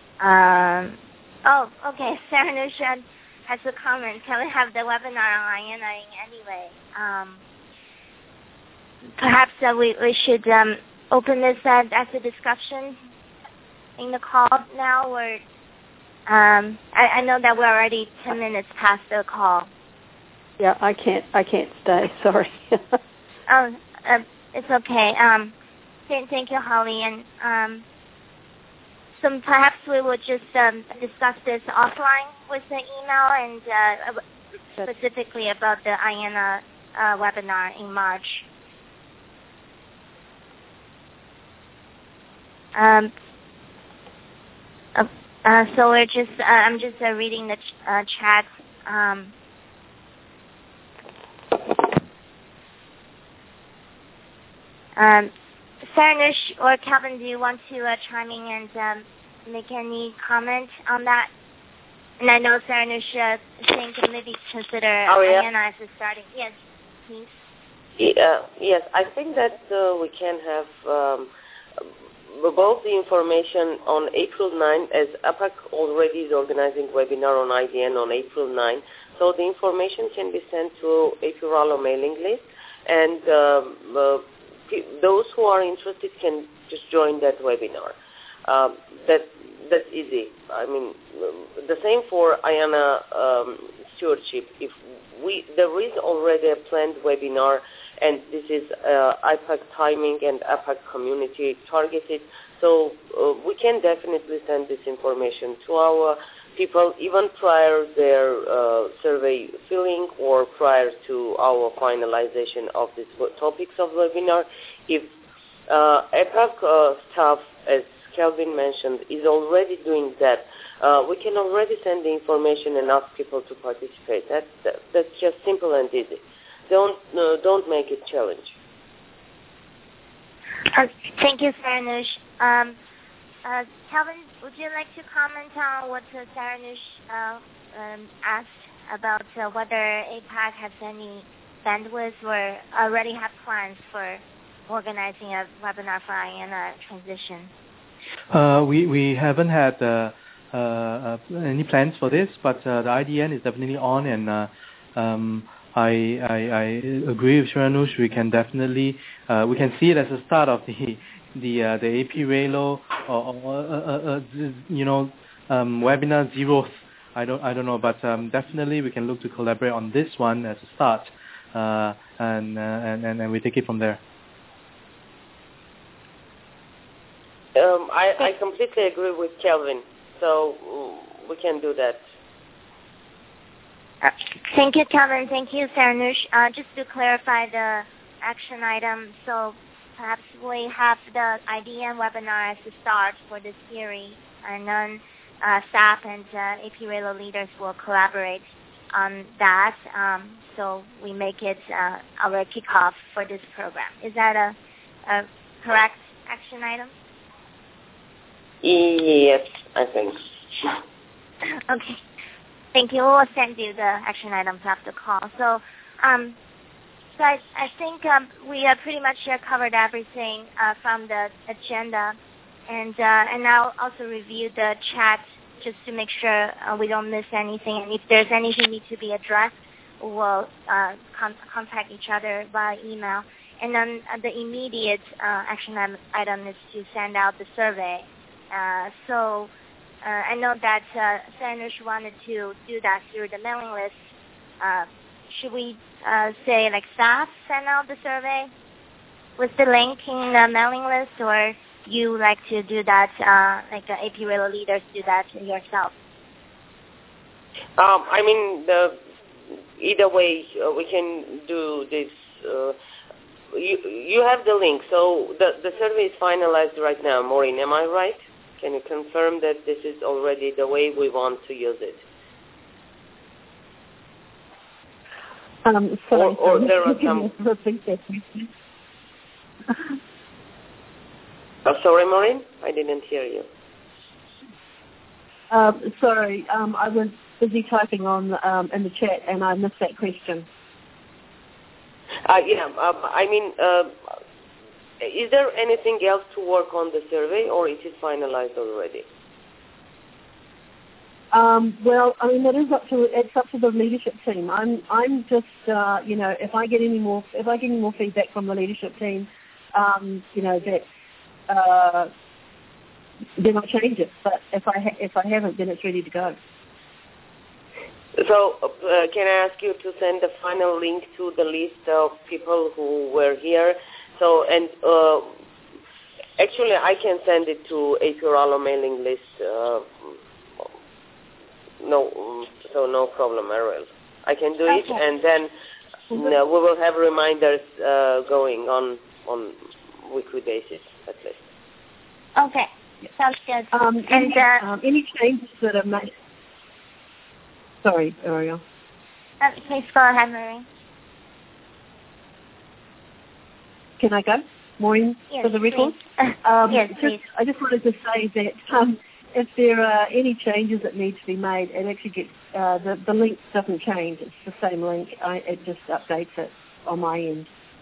Okay. Sarah Nushan has a comment. Can we have the webinar on IANA anyway? Perhaps we should open this as a discussion in the call now, or I know that we're already 10 minutes past the call. Yeah, I can't stay. Sorry. It's okay. Thank you, Holly. And so perhaps we will just discuss this offline with the email and specifically about the IANA webinar in March. So we're just I'm just reading the chat. Sarah or Calvin, do you want to chime in and make any comment on that? And I know Sarah think maybe consider IANA as a starting. Yes, please. Yes, I think that we can have both the information on April 9, as APAC already is organizing webinar on IDN on April 9. So the information can be sent to AP RALO mailing list, and those who are interested can just join that webinar. That's easy. I mean, the same for IANA stewardship. There is already a planned webinar, and this is IPAC timing and APAC community targeted. So we can definitely send this information to our people even prior their survey filling or prior to our finalization of the topics of webinar. If EPAC staff, as Kelvin mentioned, is already doing that, we can already send the information and ask people to participate. That's just simple and easy. Don't make it challenge. Thank you, Saranush. Kelvin, would you like to comment on what Saranush asked about whether APAC has any bandwidth or already have plans for organizing a webinar for IANA transition? We haven't had any plans for this, but the IDN is definitely on, and I agree with Saranush. We can definitely we can see it as a start of the AP Raylo or webinar zeroth. I don't know, but definitely we can look to collaborate on this one as a start, and we take it from there. I completely agree with Kelvin, so we can do that. Thank you, Kelvin. Thank you, Saranush. Just to clarify the action item, so perhaps we have the IDN webinar as the start for this series, and then staff and AP Raylo leaders will collaborate on that, so we make it our kickoff for this program. Is that a correct action item? Yes, I think. Okay. Thank you. We'll send you the action items after the call. So, so I think we have pretty much covered everything from the agenda, and I'll also review the chat just to make sure we don't miss anything. And if there's anything need to be addressed, we'll contact each other via email. And then the immediate action item is to send out the survey. So I know that Saranush wanted to do that through the mailing list. Should we say like staff send out the survey with the link in the mailing list, or you like to do that, like the AP Raylo leaders do that yourself? I mean, either way, we can do this. You have the link, so the survey is finalized right now. Maureen, am I right? Can you confirm that this is already the way we want to use it? Sorry, or there are some... sorry, Maureen? I didn't hear you. Sorry, I was busy typing on in the chat and I missed that question. Is there anything else to work on the survey, or it is finalized already? Well, I mean, it's up to the leadership team. I'm just, if I get any more feedback from the leadership team, that then I'll change it. But if I haven't, then it's ready to go. So, can I ask you to send the final link to the list of people who were here? So, and actually, I can send it to AP Raylo mailing list. No problem, Ariel. I can do it, and then we will have reminders going on weekly basis at least. Okay, sounds good. Any changes that are made? Sorry, Ariel. Please go ahead, Maureen. Can I go, Maureen, yes, for the record? Yes, please. I just wanted to say that if there are any changes that need to be made, it actually gets the link doesn't change. It's the same link. It just updates it on my end.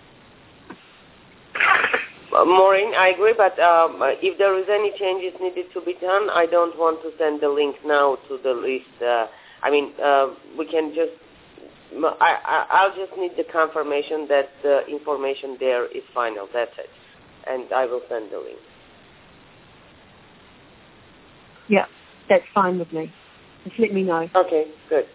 Maureen, I agree, but if there is any changes needed to be done, I don't want to send the link now to the list. We can just. I'll just need the confirmation that the information there is final. That's it, and I will send the link. Yeah, that's fine with me. Just let me know. Okay, good.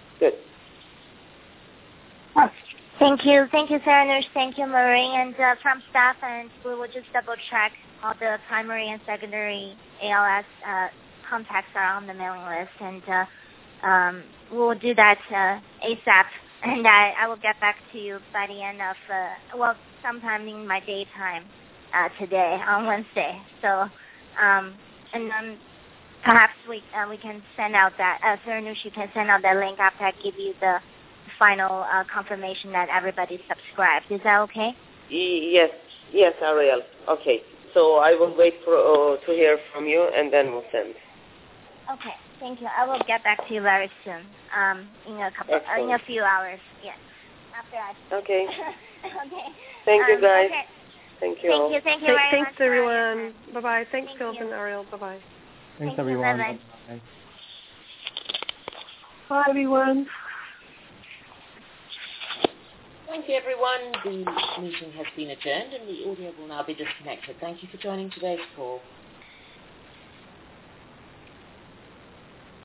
Thank you, Saranush. Thank you, Maureen. And from staff, and we will just double check all the primary and secondary ALS contacts are on the mailing list, and we'll do that ASAP. And I will get back to you by the end of sometime in my daytime today on Wednesday. So and then perhaps we can send out that Saranushi can send out that link after I give you the final confirmation that everybody subscribed. Is that okay? Yes, Ariel. Okay. So I will wait for to hear from you, and then we'll send. Okay. Thank you. I will get back to you very soon. In a few hours. Yes. After I. Okay. Okay. Thank you, guys. Okay. Thank you. Thank you very much. Thanks, everyone. Bye-bye. Thanks, Philip and Ariel. Bye-bye. Thanks, everyone. Bye-bye. Bye, everyone. Thank you, everyone. The meeting has been adjourned and the audio will now be disconnected. Thank you for joining today's call.